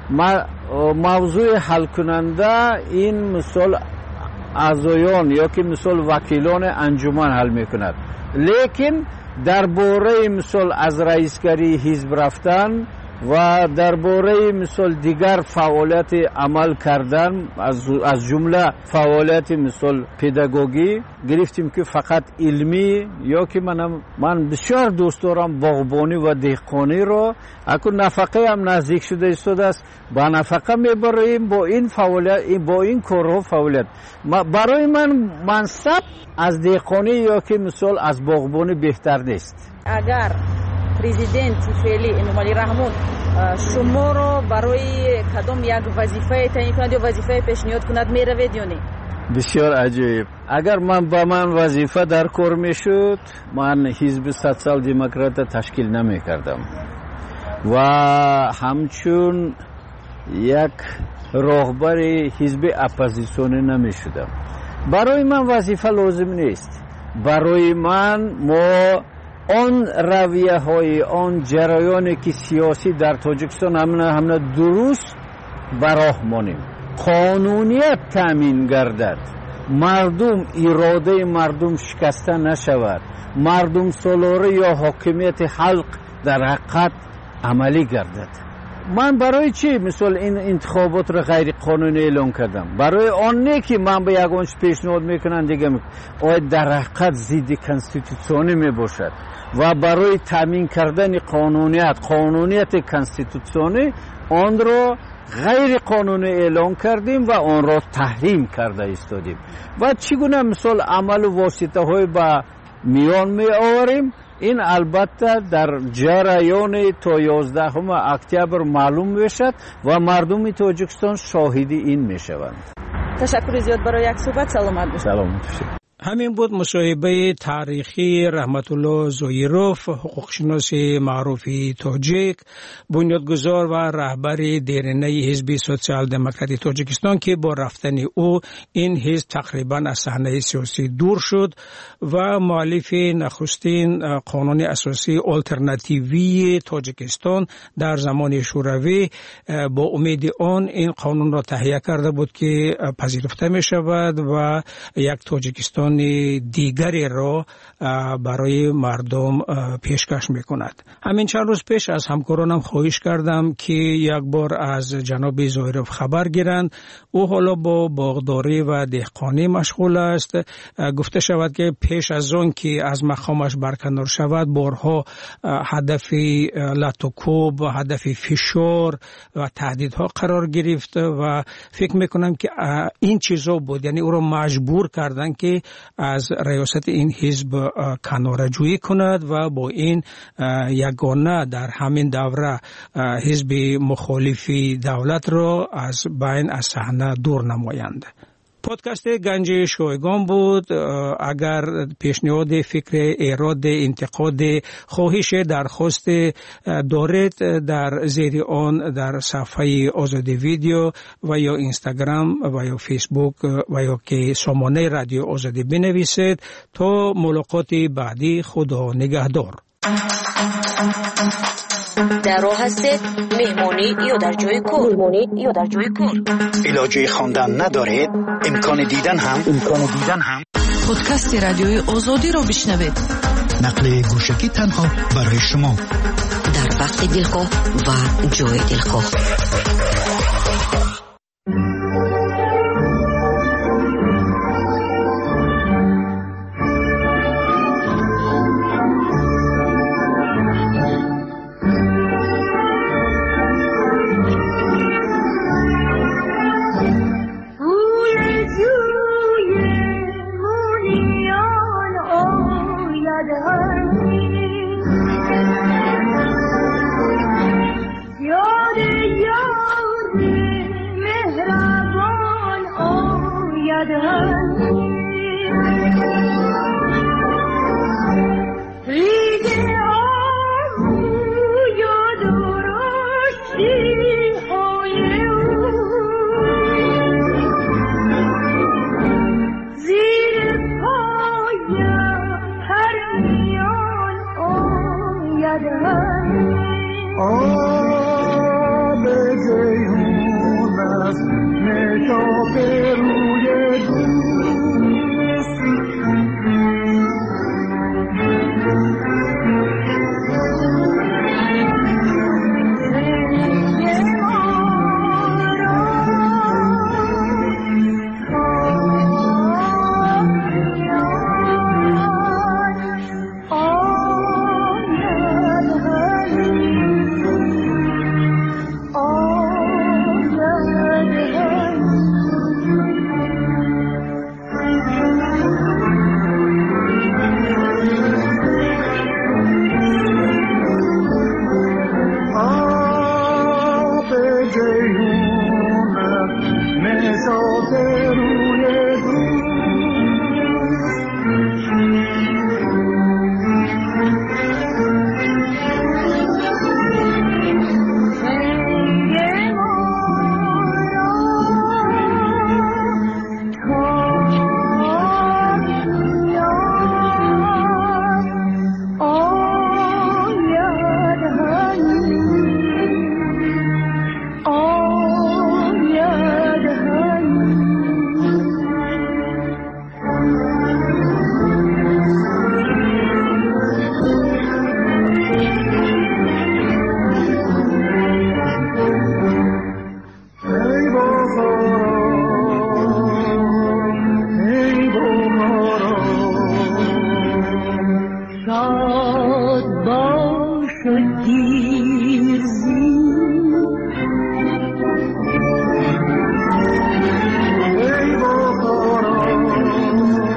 موضوع حل کننده این مثال اعضایان یا که مثال وکیلان انجمن حل میکند، لیکن درباره مثال از رئیسگری حزب رفتن و درباره مثال دیگر فعالیت عمل کردن از جمله فعالیت مثال پداگوژی گرفتیم که فقط علمی یا که من بسیار دوست دارم باغبانی و دهقانی رو، اکنون نفقه هم نزدیک شده است، با نفقه میبریم با این فعالیت، با این کارها فعالیت. برای من منصب از دهقانی یا که مثال از باغبانی بهتر نیست. اگر پرزیدنت فعلی امامعلی رحمون شما رو برای کدام یک وظیفه تعیین کند یا وظیفه پیشنهاد کند میروید یا نه؟ بسیار عجیب. اگر من وظیفه در کار میشد من حزب سوسیال دموکرات تشکیل نمی کردم و همچون یک راهبر حزب اپوزیسیونی نمی شدم. برای من وظیفه لازم نیست. برای من ما آن رویه های آن جریانی که سیاسی در تاجیکستان همه درست براه مانیم، قانونیت تامین گردد، مردم اراده مردم شکسته نشود، مردم سالاره یا حاکمیت خلق در حقیقت عملی گردد. من برای چی مثل این انتخابات را غیر قانونی اعلان کردم؟ برای آن نه که من به یگانش پیشنهاد میکنم دیگه آید در حقیقت ضد کنستیتوسیونی می باشد و برای تامین کردن قانونیت کنستیتوسیونی آن را غیر قانونی اعلان کردیم و آن را تحریم کرده ایستادیم و چگونه مثل عمل و واسطه های با میان می آوریم. این البته در جریان تا 11 اکتبر معلوم میشد و مردم تاجیکستان شاهدی این میشوند. تشکر زیاد برای یک صحبت. سلامت باشید. سلامت باشید. همین بود مصاحبه تاریخی رحمت الله زویروف، حقوقشناس معروفی تاجیک، بنیادگذار و رهبر دیرینه حزب سوسیال دموکراتی تاجیکستان که با رفتن او این حزب تقریبا از صحنه سیاسی دور شد و مؤلف نخستین قانون اساسی آلترناتیوی تاجیکستان در زمان شوروی با امید آن این قانون را تهیه کرده بود که پذیرفته می شود و یک تاجیکستان دیگری را برای مردم پیشکش می کند. همین چند روز پیش از همکارانم خواهش کردم که یک بار از جناب زویروف خبر گیرند. او حالا با باغداری و دهقانی مشغول است. گفته شود که پیش از آن که از مقامش برکنار شود بارها هدف لطوکوب، هدف فشار و تهدیدها قرار گرفت و فکر میکنم که این چیزا بود، یعنی او را مجبور کردن که از ریاست این حزب کناره‌جویی کند و با این یگانه در همین دوره حزب مخالف دولت را از بین از صحنه دور نمایند. پادکست گنج شایگان بود. اگر پیشنهاد، فکر، ایراد، انتقاد، خواهش، درخواست دارید در زیر آن در صفحه آزادی ویدیو و یا اینستاگرام و یا فیسبوک و یا که سامانه رادیو آزادی بنویسید. تا ملاقات بعدی، خدا نگهدار. در راه هستید، مهمانی یا در جای کار. علاجه خواندن ندارید، امکان دیدن هم. پادکست رادیوی آزادی را بشنوید. نقل گوشکی تنها برای شما در وقت دلخواه و جای دلخواه.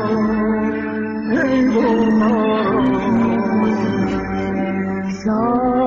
So